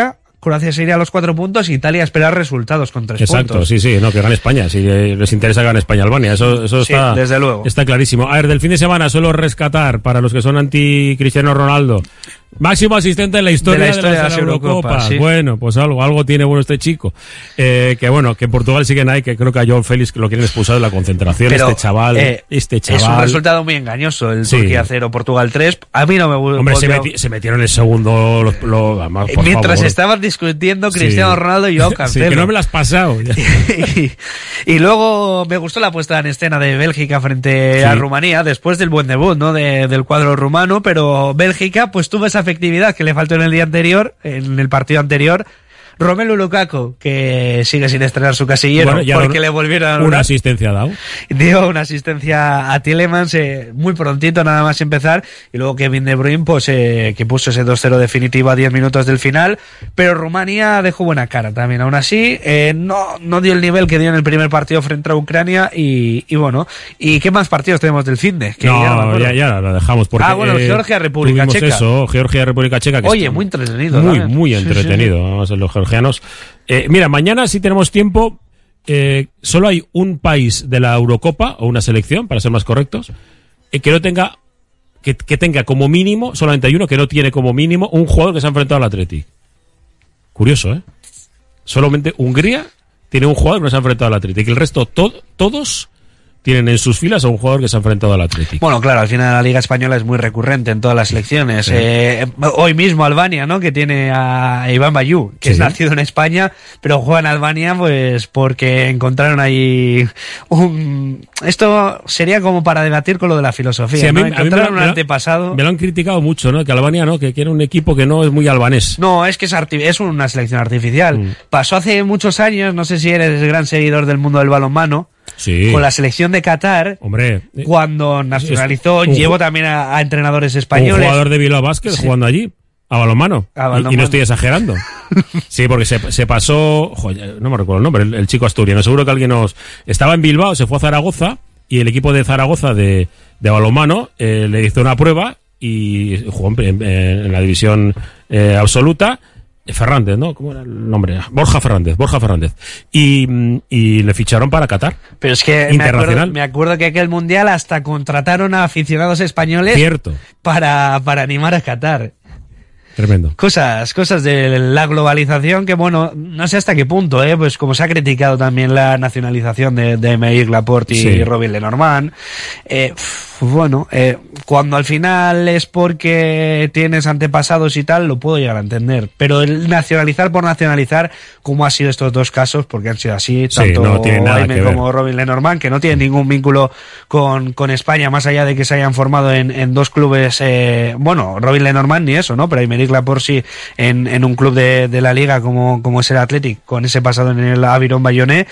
Croacia se iría a los cuatro puntos, Italia a esperar resultados con tres Exacto, puntos. sí, sí, no, que gane España. Si les interesa que gane España-Albania, eso, eso Sí, está, desde luego. está clarísimo. A ver, del fin de semana suelo rescatar, para los que son anti-Cristiano Ronaldo, máximo asistente en la historia de, la historia de las, de las Eurocopas. Eurocopa, sí. Bueno, pues algo, algo tiene bueno este chico. Eh, que bueno, que en Portugal siguen ahí, que creo que a João Félix que lo quieren expulsar de la concentración. Pero, este chaval, eh, este chaval. Es un resultado muy engañoso, el sí. Turquía cero, Portugal tres. A mí no me gusta. Hombre, se, meti, se metieron el segundo. Los, los, además, por Mientras favor. estaban discutiendo Cristiano sí. Ronaldo y yo Cancelo. Sí, que no me lo has pasado. y, y luego me gustó la puesta en escena de Bélgica frente sí. a Rumanía, después del buen debut, ¿no? De, del cuadro rumano, pero Bélgica pues tuvo esa efectividad que le faltó en el día anterior, en el partido anterior. Romelu Lukaku, que sigue sin estrenar su casillero, bueno, porque le volvieron a una asistencia dado. Dio una asistencia a Tielemans eh, muy prontito, nada más empezar, y luego Kevin De Bruyne, pues eh, que puso ese dos cero definitivo a diez minutos del final, pero Rumanía dejó buena cara también, aún así, eh, no, no dio el nivel que dio en el primer partido frente a Ucrania, y, y bueno, ¿y qué más partidos tenemos del finde? Que no, ya, no ya, ya lo dejamos, porque ah, bueno, Georgia, República Checa. Eso, Georgia, República Checa. Que Oye, muy entretenido. Muy, ¿verdad? muy entretenido, sí, sí. Vamos a los georgianos. Eh, mira, mañana si tenemos tiempo, eh, solo hay un país de la Eurocopa, o una selección, para ser más correctos, eh, que no tenga, que, que tenga como mínimo, solamente hay uno que no tiene como mínimo un jugador que se ha enfrentado al Athletic. Curioso, ¿eh? Solamente Hungría tiene un jugador que no se ha enfrentado al Athletic. El resto, to- todos tienen en sus filas a un jugador que se ha enfrentado al Atlético. Bueno, claro, al final la Liga Española es muy recurrente en todas las selecciones. Sí. Eh, hoy mismo Albania, ¿no? Que tiene a Iván Bayú, que sí. es nacido en España, pero juega en Albania pues porque encontraron ahí un... Esto sería como para debatir con lo de la filosofía, sí, a mí, ¿no? Encontraron a mí me, un antepasado... Me lo han criticado mucho, ¿no? Que Albania, ¿no? Que quiere un equipo que no es muy albanés. No, es que es, arti- es una selección artificial. Mm. Pasó hace muchos años, no sé si eres gran seguidor del mundo del balonmano, sí. con la selección de Qatar, hombre, cuando nacionalizó, un, llevó también a, a entrenadores españoles. Un jugador de Bilbao Basket sí. jugando allí, a balonmano. A balonmano. Y, y no estoy exagerando. Sí, porque se, se pasó, joder, no me recuerdo el nombre, el, el chico asturiano, seguro que alguien nos... Estaba en Bilbao, se fue a Zaragoza, y el equipo de Zaragoza de, de balonmano eh, le hizo una prueba y jugó en, en, en la división eh, absoluta. Fernández, ¿no? ¿Cómo era el nombre? Borja Fernández, Borja Fernández. Y, y le ficharon para Qatar. Pero es que me acuerdo, me acuerdo que aquel mundial hasta contrataron a aficionados españoles. Cierto. Para, para animar a Qatar. Tremendo. Cosas, cosas de la globalización que, bueno, no sé hasta qué punto, ¿eh? Pues como se ha criticado también la nacionalización de, de Aymeric Laporte y sí. Robin Lenormand. Eh, bueno, eh, cuando al final es porque tienes antepasados y tal, lo puedo llegar a entender. Pero el nacionalizar por nacionalizar, como ha sido estos dos casos, porque han sido así, sí, tanto no Aymeric como Robin Lenormand, que no tienen ningún vínculo con, con España, más allá de que se hayan formado en, en dos clubes, eh, bueno, Robin Lenormand ni eso, ¿no? Pero Aymeric Laporte sí en, en un club de, de la liga como, como es el Athletic, con ese pasado en el Aviron Bayonné,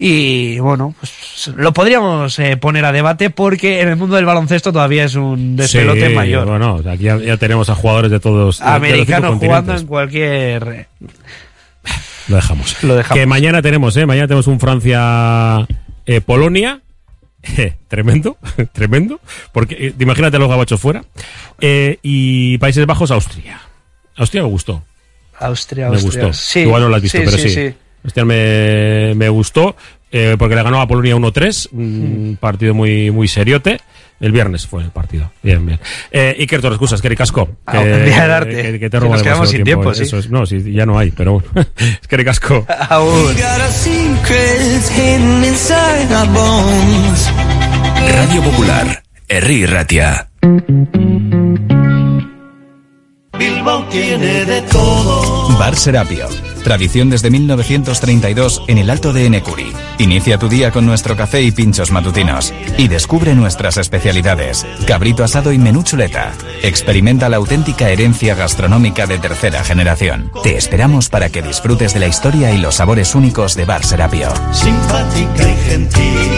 y bueno, pues lo podríamos eh, poner a debate porque en el mundo del baloncesto todavía es un despelote sí, mayor. Bueno, aquí ya, ya tenemos a jugadores de todos americanos jugando en cualquier... Lo dejamos. Lo dejamos. Que mañana tenemos, ¿eh? Mañana tenemos un Francia eh, Polonia. Eh, tremendo, tremendo, porque eh, imagínate a los gabachos fuera. Eh, y Países Bajos, Austria. Austria me gustó. Austria, me Austria. gustó. Sí. Igual no lo has visto, sí, pero sí. sí. sí. Austria me, me gustó eh, porque le ganó a Polonia uno tres, un mm. partido muy muy seriote. El viernes fue el partido. Bien, bien. Eh, Iker Torres, excusas, que ricasco. Que, ah, que, que, que te robo nos quedamos sin tiempo, tiempo eso sí. Es, no, sí, ya no hay, pero bueno. Es que ricasco. Radio Popular, Herri Ratia. Bilbao tiene de todo. Bar Serapio. Tradición desde mil novecientos treinta y dos en el Alto de Enecuri. Inicia tu día con nuestro café y pinchos matutinos. Y descubre nuestras especialidades. Cabrito asado y menú chuleta. Experimenta la auténtica herencia gastronómica de tercera generación. Te esperamos para que disfrutes de la historia y los sabores únicos de Bar Serapio. Simpática y gentil.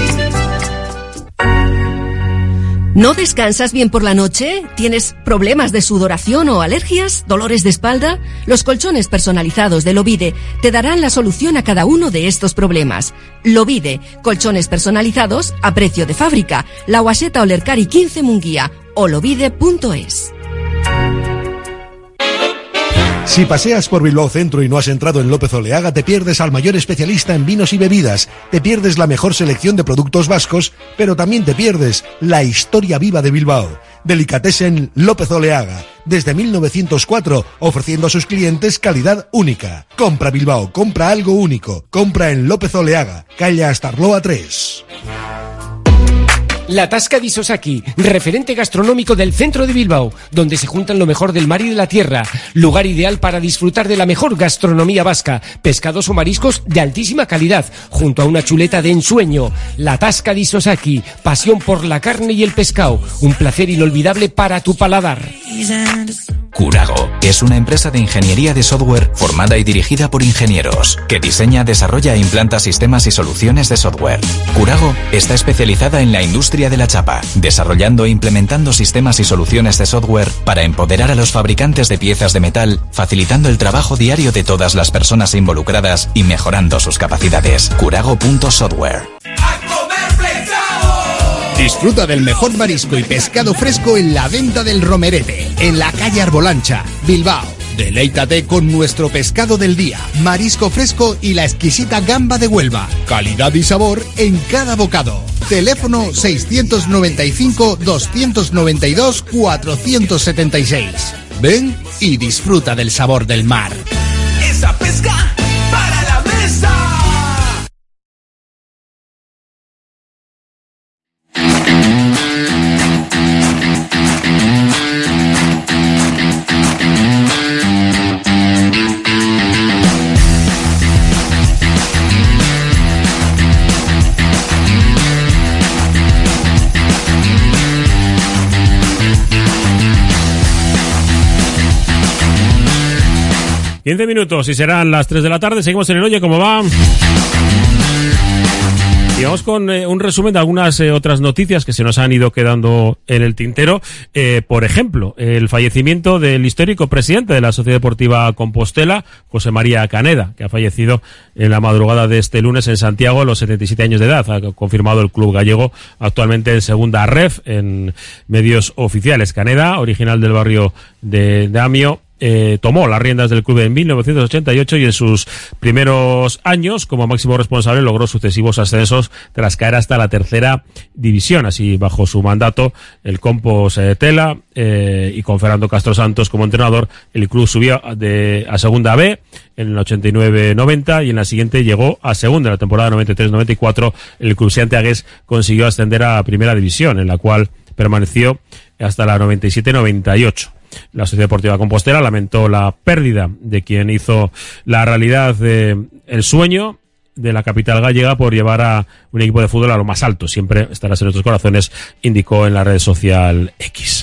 ¿No descansas bien por la noche? ¿Tienes problemas de sudoración o alergias? ¿Dolores de espalda? Los colchones personalizados de Lovide te darán la solución a cada uno de estos problemas. Lovide, colchones personalizados a precio de fábrica. La Guaseta Olercari quince Munguía o lovide punto es. Si paseas por Bilbao Centro y no has entrado en López Oleaga, te pierdes al mayor especialista en vinos y bebidas, te pierdes la mejor selección de productos vascos, pero también te pierdes la historia viva de Bilbao. Delicatessen López Oleaga, desde mil novecientos cuatro, ofreciendo a sus clientes calidad única. Compra Bilbao, compra algo único, compra en López Oleaga, calle Astarloa tres. La Tasca di Sosaki, referente gastronómico del centro de Bilbao, donde se juntan lo mejor del mar y de la tierra. Lugar ideal para disfrutar de la mejor gastronomía vasca, pescados o mariscos de altísima calidad, junto a una chuleta de ensueño. La Tasca di Sosaki, pasión por la carne y el pescado, un placer inolvidable para tu paladar. Curago es una empresa de ingeniería de software formada y dirigida por ingenieros, que diseña, desarrolla e implanta sistemas y soluciones de software. Curago está especializada en la industria de la chapa, desarrollando e implementando sistemas y soluciones de software para empoderar a los fabricantes de piezas de metal, facilitando el trabajo diario de todas las personas involucradas y mejorando sus capacidades. Curago punto software. Disfruta del mejor marisco y pescado fresco en la Venta del Romerete, en la calle Arbolancha, Bilbao. Deleítate con nuestro pescado del día, marisco fresco y la exquisita gamba de Huelva. Calidad y sabor en cada bocado. Teléfono seiscientos noventa y cinco, doscientos noventa y dos, cuatrocientos setenta y seis. Ven y disfruta del sabor del mar. Esa pesca para la mesa. quince minutos y serán las tres de la tarde. Seguimos en el Oye Cómo Va. Y vamos con eh, un resumen de algunas eh, otras noticias que se nos han ido quedando en el tintero. Eh, por ejemplo, el fallecimiento del histórico presidente de la Sociedad Deportiva Compostela, José María Caneda, que ha fallecido en la madrugada de este lunes en Santiago a los setenta y siete años de edad. Ha confirmado el club gallego, actualmente en segunda ref en medios oficiales. Caneda, original del barrio de Damio, Eh, tomó las riendas del club en mil novecientos ochenta y ocho y en sus primeros años como máximo responsable logró sucesivos ascensos tras caer hasta la tercera división. Así, bajo su mandato, el Compos eh, Tela eh, y con Fernando Castro Santos como entrenador, el club subió de, a segunda B en el ochenta y nueve noventa y en la siguiente llegó a segunda. En la temporada noventa y tres noventa y cuatro el club santiagués consiguió ascender a primera división, en la cual permaneció hasta la noventa y siete noventa y ocho. La Sociedad Deportiva Compostela lamentó la pérdida de quien hizo la realidad de el sueño de la capital gallega por llevar a un equipo de fútbol a lo más alto. Siempre estarás en nuestros corazones, indicó en la red social X.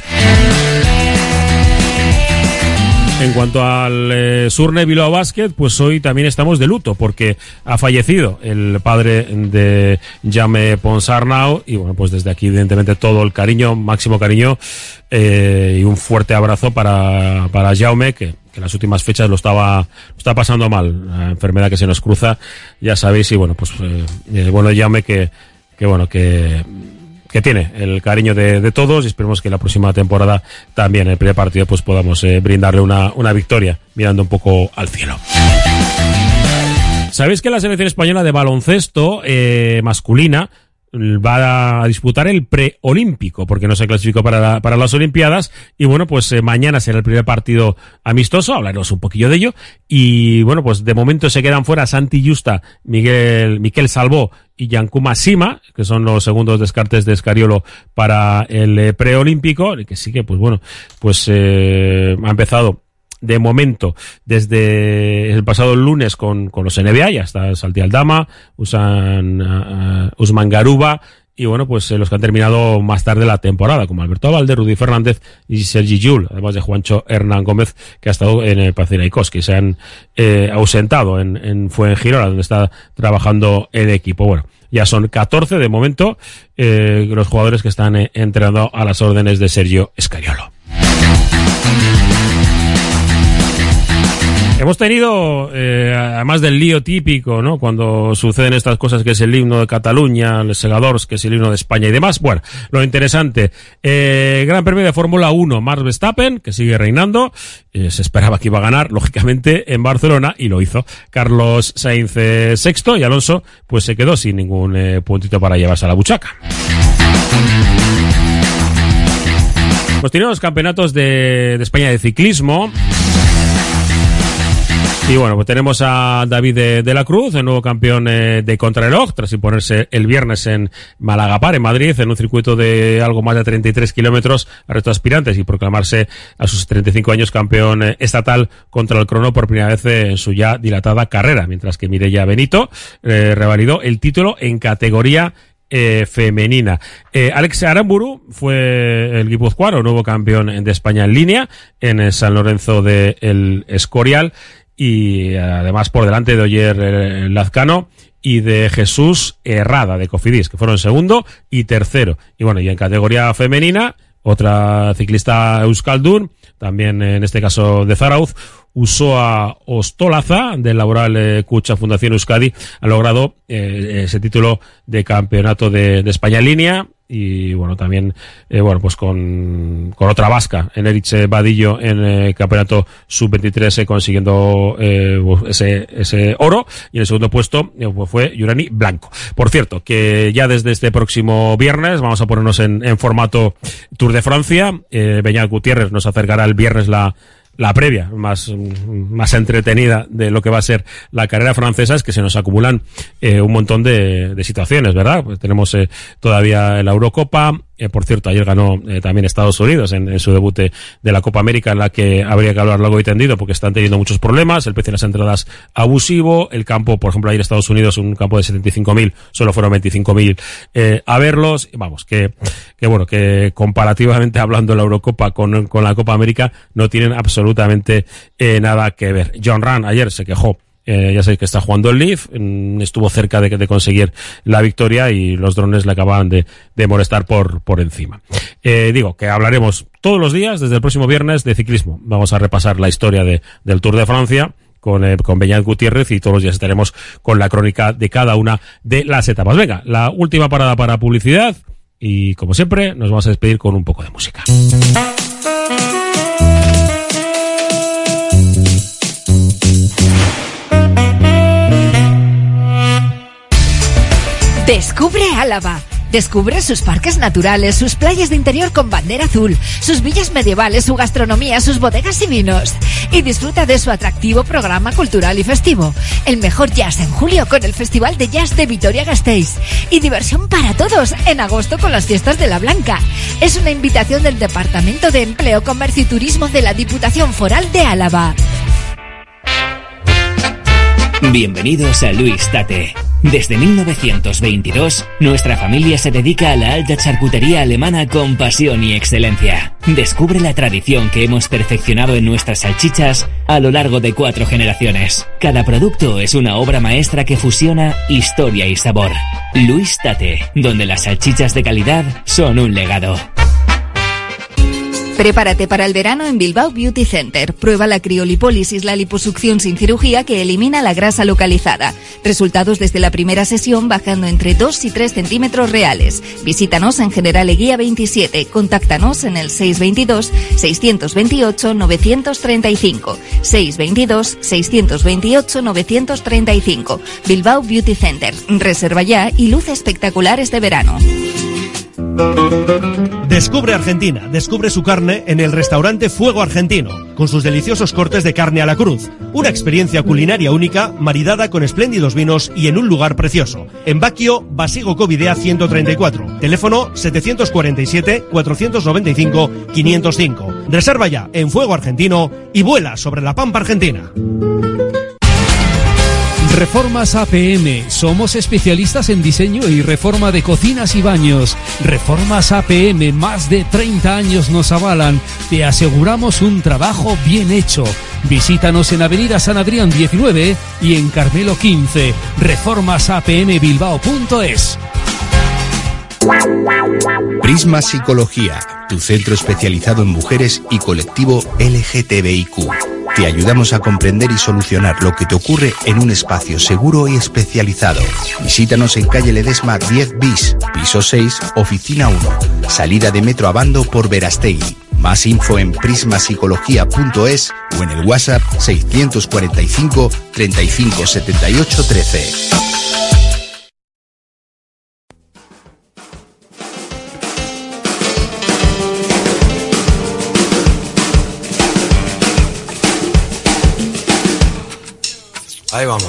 En cuanto al eh, Surne Bilbao Basket, pues hoy también estamos de luto porque ha fallecido el padre de Jaume Ponsarnau y bueno, pues desde aquí evidentemente todo el cariño, máximo cariño eh, y un fuerte abrazo para, para Jaume, que, que en las últimas fechas lo estaba, lo está pasando mal, la enfermedad que se nos cruza, ya sabéis, y bueno, pues eh, eh, bueno, Jaume que, que bueno, que que tiene el cariño de, de todos y esperemos que la próxima temporada también, en el primer partido, pues podamos eh, brindarle una, una victoria mirando un poco al cielo. ¿Sabéis que la selección española de baloncesto eh, masculina va a disputar el preolímpico porque no se clasificó para, la, para las Olimpiadas? Y bueno, pues eh, mañana será el primer partido amistoso, hablaremos un poquillo de ello. Y bueno, pues de momento se quedan fuera Santi Justa, Miguel, Miquel Salvó y Giancuma Sima, que son los segundos descartes de Escariolo para el eh, preolímpico, que sí que, pues bueno, pues eh, ha empezado de momento desde el pasado lunes con, con los N B A, ya está Salti Aldama, Usan, uh, Usman Garuba y bueno, pues eh, los que han terminado más tarde la temporada, como Alberto Abalde, Rudy Fernández y Sergi Llull, además de Juancho Hernán Gómez, que ha estado en el Panathinaikos, que se han eh, ausentado en, en Fuengirola, donde está trabajando el equipo. Bueno, ya son catorce de momento eh, los jugadores que están eh, entrenando a las órdenes de Sergio Scariolo. hemos tenido, eh, además del lío típico, ¿no? Cuando suceden estas cosas, que es el himno de Cataluña, el Segadors, que es el himno de España y demás. Bueno, lo interesante, eh, Gran Premio de Fórmula uno, Max Verstappen, que sigue reinando, eh, se esperaba que iba a ganar, lógicamente, en Barcelona, y lo hizo. Carlos Sainz eh, sexto, y Alonso, pues se quedó sin ningún eh, puntito para llevarse a la buchaca. Pues tenemos los campeonatos de, de España de ciclismo. Y bueno, pues tenemos a David de, de la Cruz, el nuevo campeón eh, de contrarreloj, tras imponerse el viernes en Malagapar, en Madrid, en un circuito de algo más de treinta y tres kilómetros al resto de aspirantes, y proclamarse a sus treinta y cinco años campeón eh, estatal contra el crono por primera vez eh, en su ya dilatada carrera, mientras que Mireia Benito eh, revalidó el título en categoría Eh, femenina. Eh, Alex Aramburu fue el guipuzcoano, nuevo campeón de España en línea, en el San Lorenzo de el Escorial, y además por delante de Oyer eh, Lazcano y de Jesús Herrada de Cofidis, que fueron segundo y tercero. Y bueno, y en categoría femenina, otra ciclista euskaldun, también en este caso de Zarauz, Usoa Ostolaza, del Laboral eh, Cucha Fundación Euskadi, ha logrado eh, ese título de campeonato de, de España en línea. Y bueno, también, eh, bueno, pues con, con otra vasca, en Erich Badillo, en el eh, campeonato sub veintitrés, eh, consiguiendo eh, ese, ese oro. Y en el segundo puesto eh, pues fue Yurani Blanco. Por cierto, que ya desde este próximo viernes vamos a ponernos en, en formato Tour de Francia. Eh, Beñat Gutiérrez nos acercará el viernes la la previa más más entretenida de lo que va a ser la carrera francesa. Es que se nos acumulan eh, un montón de, de situaciones, ¿verdad? Pues tenemos eh, todavía la Eurocopa. Eh, por cierto, ayer ganó eh, también Estados Unidos en, en su debut de, de la Copa América, en la que habría que hablar largo y tendido porque están teniendo muchos problemas. El precio de las entradas abusivo. El campo, por ejemplo, ayer Estados Unidos, un campo de setenta y cinco mil, solo fueron veinticinco mil eh, a verlos. Vamos, que, que bueno, que comparativamente hablando, la Eurocopa con, con la Copa América no tienen absolutamente eh, nada que ver. John Ram ayer se quejó. Eh, ya sabéis que está jugando el Leaf, mm, estuvo cerca de, de conseguir la victoria y los drones le acababan de, de molestar por, por encima. Eh, digo que hablaremos todos los días, desde el próximo viernes, de ciclismo. Vamos a repasar la historia de, del Tour de Francia con, eh, con Beñat Gutiérrez, y todos los días estaremos con la crónica de cada una de las etapas. Venga, la última parada para publicidad y, como siempre, nos vamos a despedir con un poco de música. Descubre Álava. Descubre sus parques naturales, sus playas de interior con bandera azul, sus villas medievales, su gastronomía, sus bodegas y vinos. Y disfruta de su atractivo programa cultural y festivo. El mejor jazz en julio con el Festival de Jazz de Vitoria-Gasteiz. Y diversión para todos en agosto con las fiestas de la Blanca. Es una invitación del Departamento de Empleo, Comercio y Turismo de la Diputación Foral de Álava. Bienvenidos a Luis Tate. Desde mil novecientos veintidós, nuestra familia se dedica a la alta charcutería alemana con pasión y excelencia. Descubre la tradición que hemos perfeccionado en nuestras salchichas a lo largo de cuatro generaciones. Cada producto es una obra maestra que fusiona historia y sabor. Luis Tate, donde las salchichas de calidad son un legado. Prepárate para el verano en Bilbao Beauty Center. Prueba la criolipólisis, la liposucción sin cirugía que elimina la grasa localizada. Resultados desde la primera sesión bajando entre dos y tres centímetros reales. Visítanos en General Eguía veintisiete. Contáctanos en el seis veintidós, seiscientos veintiocho, novecientos treinta y cinco. seis veintidós, seiscientos veintiocho, novecientos treinta y cinco. Bilbao Beauty Center. Reserva ya y luce espectacular este verano. Descubre Argentina, descubre su carne en el restaurante Fuego Argentino, con sus deliciosos cortes de carne a la cruz. Una experiencia culinaria única, maridada con espléndidos vinos y en un lugar precioso. En Baquio, Basigo Covidea ciento treinta y cuatro. Teléfono setecientos cuarenta y siete, cuatrocientos noventa y cinco, quinientos cinco. Reserva ya en Fuego Argentino y vuela sobre la pampa argentina. Reformas A P M. Somos especialistas en diseño y reforma de cocinas y baños. Reformas A P M, más de treinta años nos avalan. Te aseguramos un trabajo bien hecho. Visítanos en Avenida San Adrián diecinueve y en Carmelo quince. reformas a p m bilbao punto es. Prisma Psicología, tu centro especializado en mujeres y colectivo L G T B I Q. Te ayudamos a comprender y solucionar lo que te ocurre en un espacio seguro y especializado. Visítanos en calle Ledesma diez bis, piso seis, oficina uno, salida de Metro Abando por Verastegui. Más info en prismapsicología punto es o en el WhatsApp seiscientos cuarenta y cinco, treinta y cinco, setenta y ocho, trece. Ahí vamos.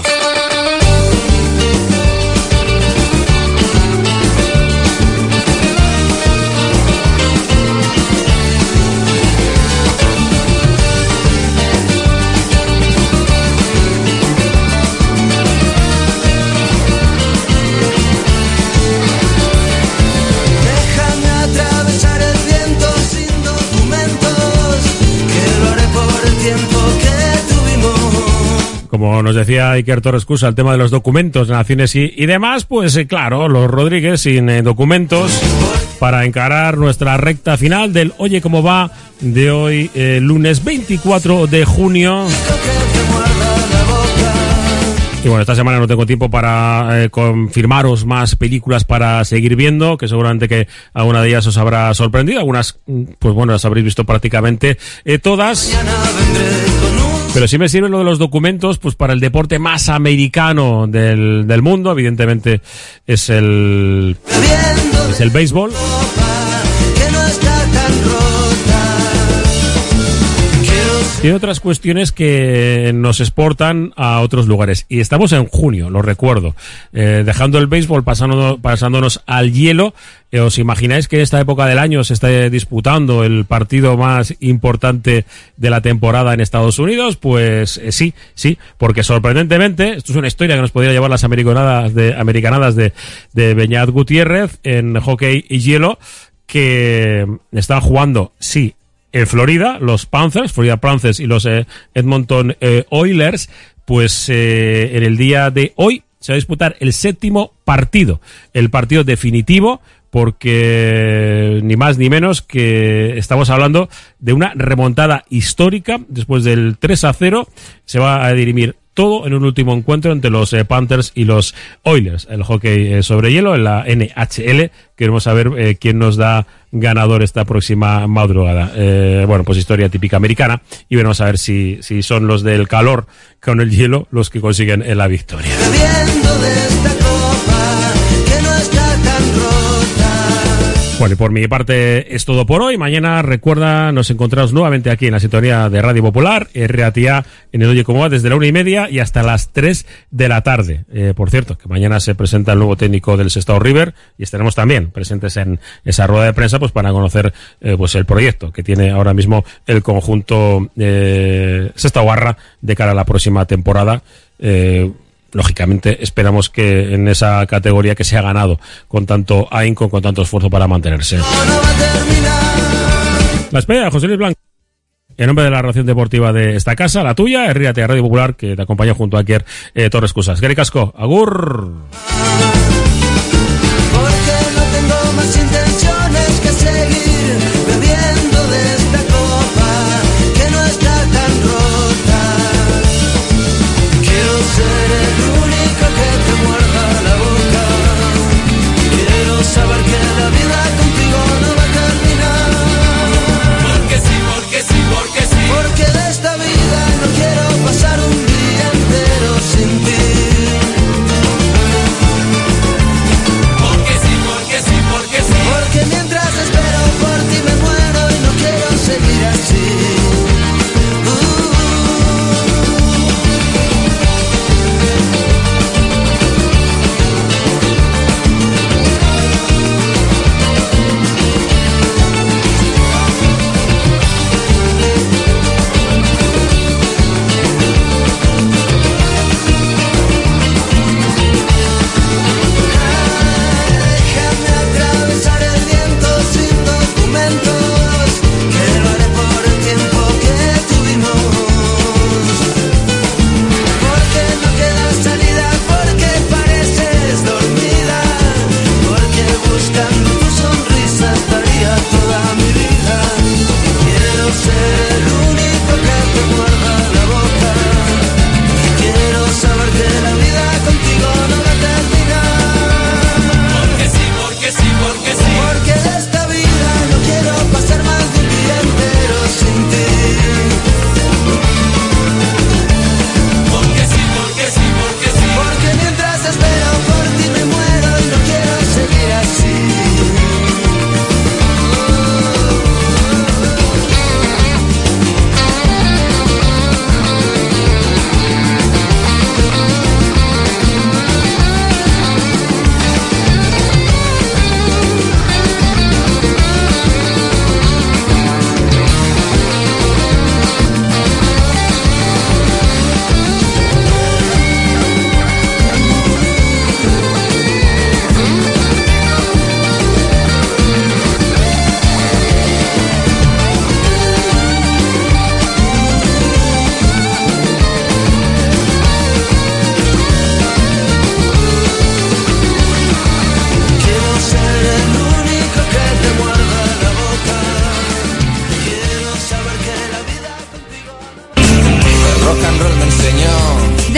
Déjame atravesar el viento sin documentos, que lo haré por el tiempo que tuvimos. Como nos decía Iker Torres Cusa, el tema de los documentos, naciones y, y demás, pues eh, claro, los Rodríguez sin eh, documentos para encarar nuestra recta final del Oye Cómo Va de hoy, eh, lunes veinticuatro de junio. Y bueno, esta semana no tengo tiempo para eh, confirmaros más películas para seguir viendo, que seguramente que alguna de ellas os habrá sorprendido. Algunas, pues bueno, las habréis visto prácticamente eh, todas. Pero sí me sirve lo de los documentos, pues para el deporte más americano del, del mundo. Evidentemente es el, es el béisbol. Tiene otras cuestiones que nos exportan a otros lugares. Y estamos en junio, lo recuerdo. Eh, dejando el béisbol, pasándonos, pasándonos al hielo. Eh, ¿Os imagináis que en esta época del año se está disputando el partido más importante de la temporada en Estados Unidos? Pues eh, sí, sí, porque sorprendentemente, esto es una historia que nos podría llevar las americanadas de, americanadas de, de Beñat Gutiérrez en hockey y hielo, que están jugando, sí, en Florida, los Panthers, Florida Panthers y los eh, Edmonton eh, Oilers, pues eh, en el día de hoy se va a disputar el séptimo partido, el partido definitivo, porque ni más ni menos que estamos hablando de una remontada histórica. Después del tres a cero se va a dirimir todo en un último encuentro entre los eh, Panthers y los Oilers. El hockey eh, sobre hielo en la N H L. Queremos saber eh, quién nos da ganador esta próxima madrugada. Eh, bueno, pues historia típica americana. Y veremos a ver si, si son los del calor con el hielo los que consiguen eh, la victoria. Bueno, y por mi parte es todo por hoy. Mañana, recuerda, nos encontramos nuevamente aquí en la sintonía de Radio Popular, R A T A, en el Oye Cómo Va, desde la una y media y hasta las tres de la tarde. Eh, por cierto, que mañana se presenta el nuevo técnico del Sestao River y estaremos también presentes en esa rueda de prensa, pues para conocer eh, pues el proyecto que tiene ahora mismo el conjunto eh, Sestao Barra de cara a la próxima temporada. Eh, Lógicamente esperamos que en esa categoría que se ha ganado con tanto ahínco, con tanto esfuerzo para mantenerse. La espera, José Luis Blanco. En nombre de la relación deportiva de esta casa, la tuya, Ríate a Radio Popular, que te acompaña junto a Iker eh, Torres Cusas. Gary Casco, agur. Porque no tengo más intenciones que seguir bebiendo de esta copa que no está tan rota. Quiero ser el único que te muerda la boca. Quiero saber que la vida contigo no va a terminar. Porque sí, porque sí, porque sí. Porque de esta vida no quiero pasar un día entero sin ti. Porque sí, porque sí, porque sí.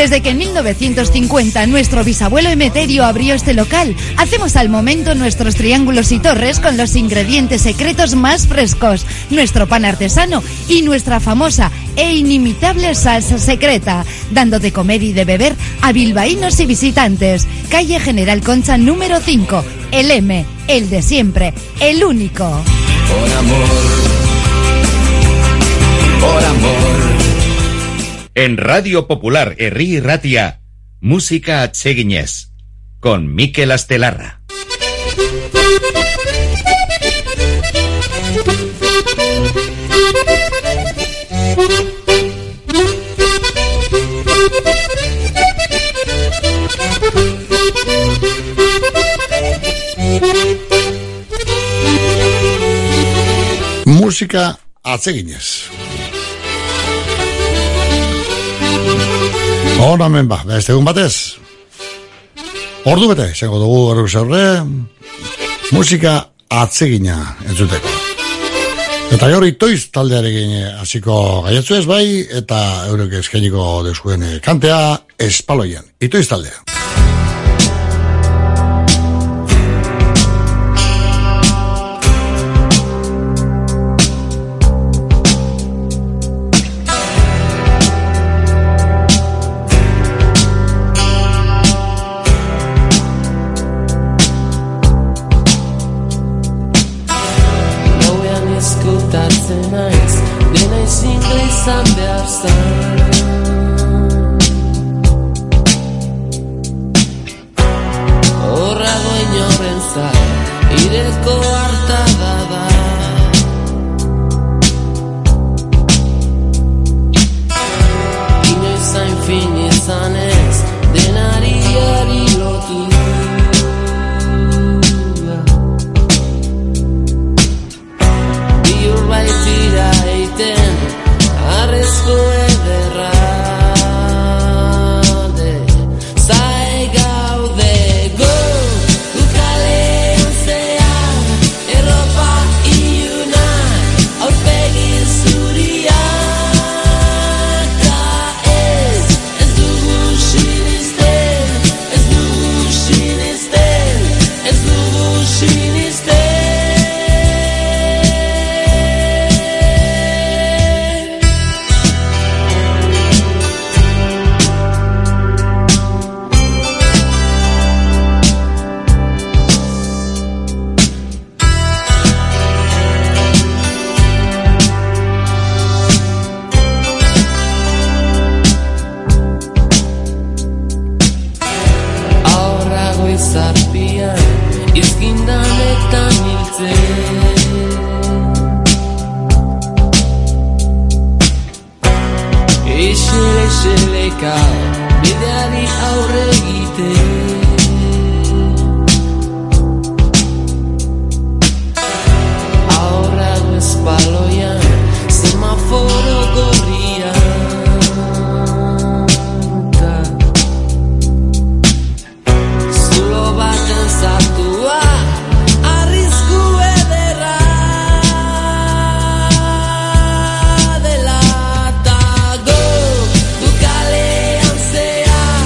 Desde que en mil novecientos cincuenta nuestro bisabuelo Emeterio abrió este local, hacemos al momento nuestros triángulos y torres con los ingredientes secretos más frescos, nuestro pan artesano y nuestra famosa e inimitable salsa secreta, dando de comer y de beber a bilbaínos y visitantes. Calle General Concha número cinco, el M, el de siempre, el único. Por amor, por amor. En Radio Popular Herri Irratia, música atseginez, con Mikel Astelarra. Música atseginez. Hora hemen ba, beste egun batez. Ordu bete, zengo dugu erruz aurre, musika atsegina entzuteko. Eta gaur itoiz taldearekin hasiko gaiatzu ez bai, eta eurek eskainiko deskuen kantea Espaloian. Itoiz taldea. Sea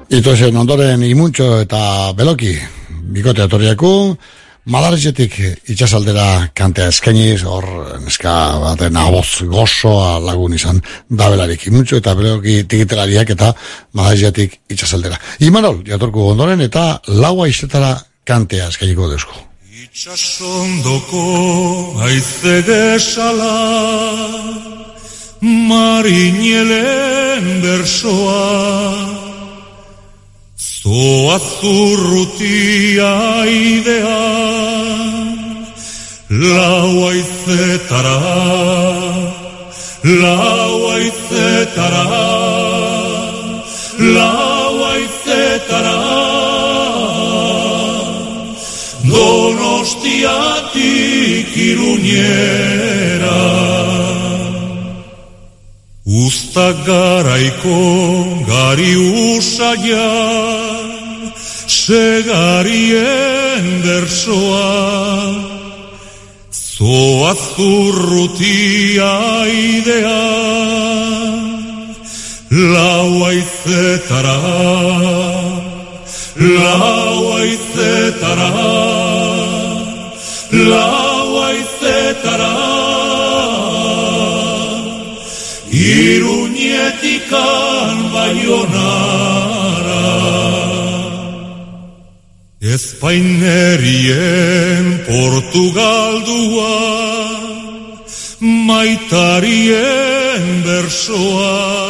Itozen ondoren imuntxo eta beloki bikote atorriako, Madarretxetik itxasaldera kantea eskainiz, hor neska baten aboz gozoa lagun izan dabelarik. Imuntxo eta beloki tikitelariak eta Madarretxetik itxasaldera. Imanol, jatorku ondoren eta laua iztetara kantea eskainiko deusko. Itxasondoko aize gesala, marinelen bersoa, zoazurrutia idean, lau aizetara, lau aizetara, lau aizetara, Donostiatik Iruñera. Usta garaiko gari usaia, segarien bersoa, zoazurrutia idea, lau aizetara, lau aizetara, lau aizetara, Iruñetikan Baionara. Espainerien Portugaldua, maitarien bersoa,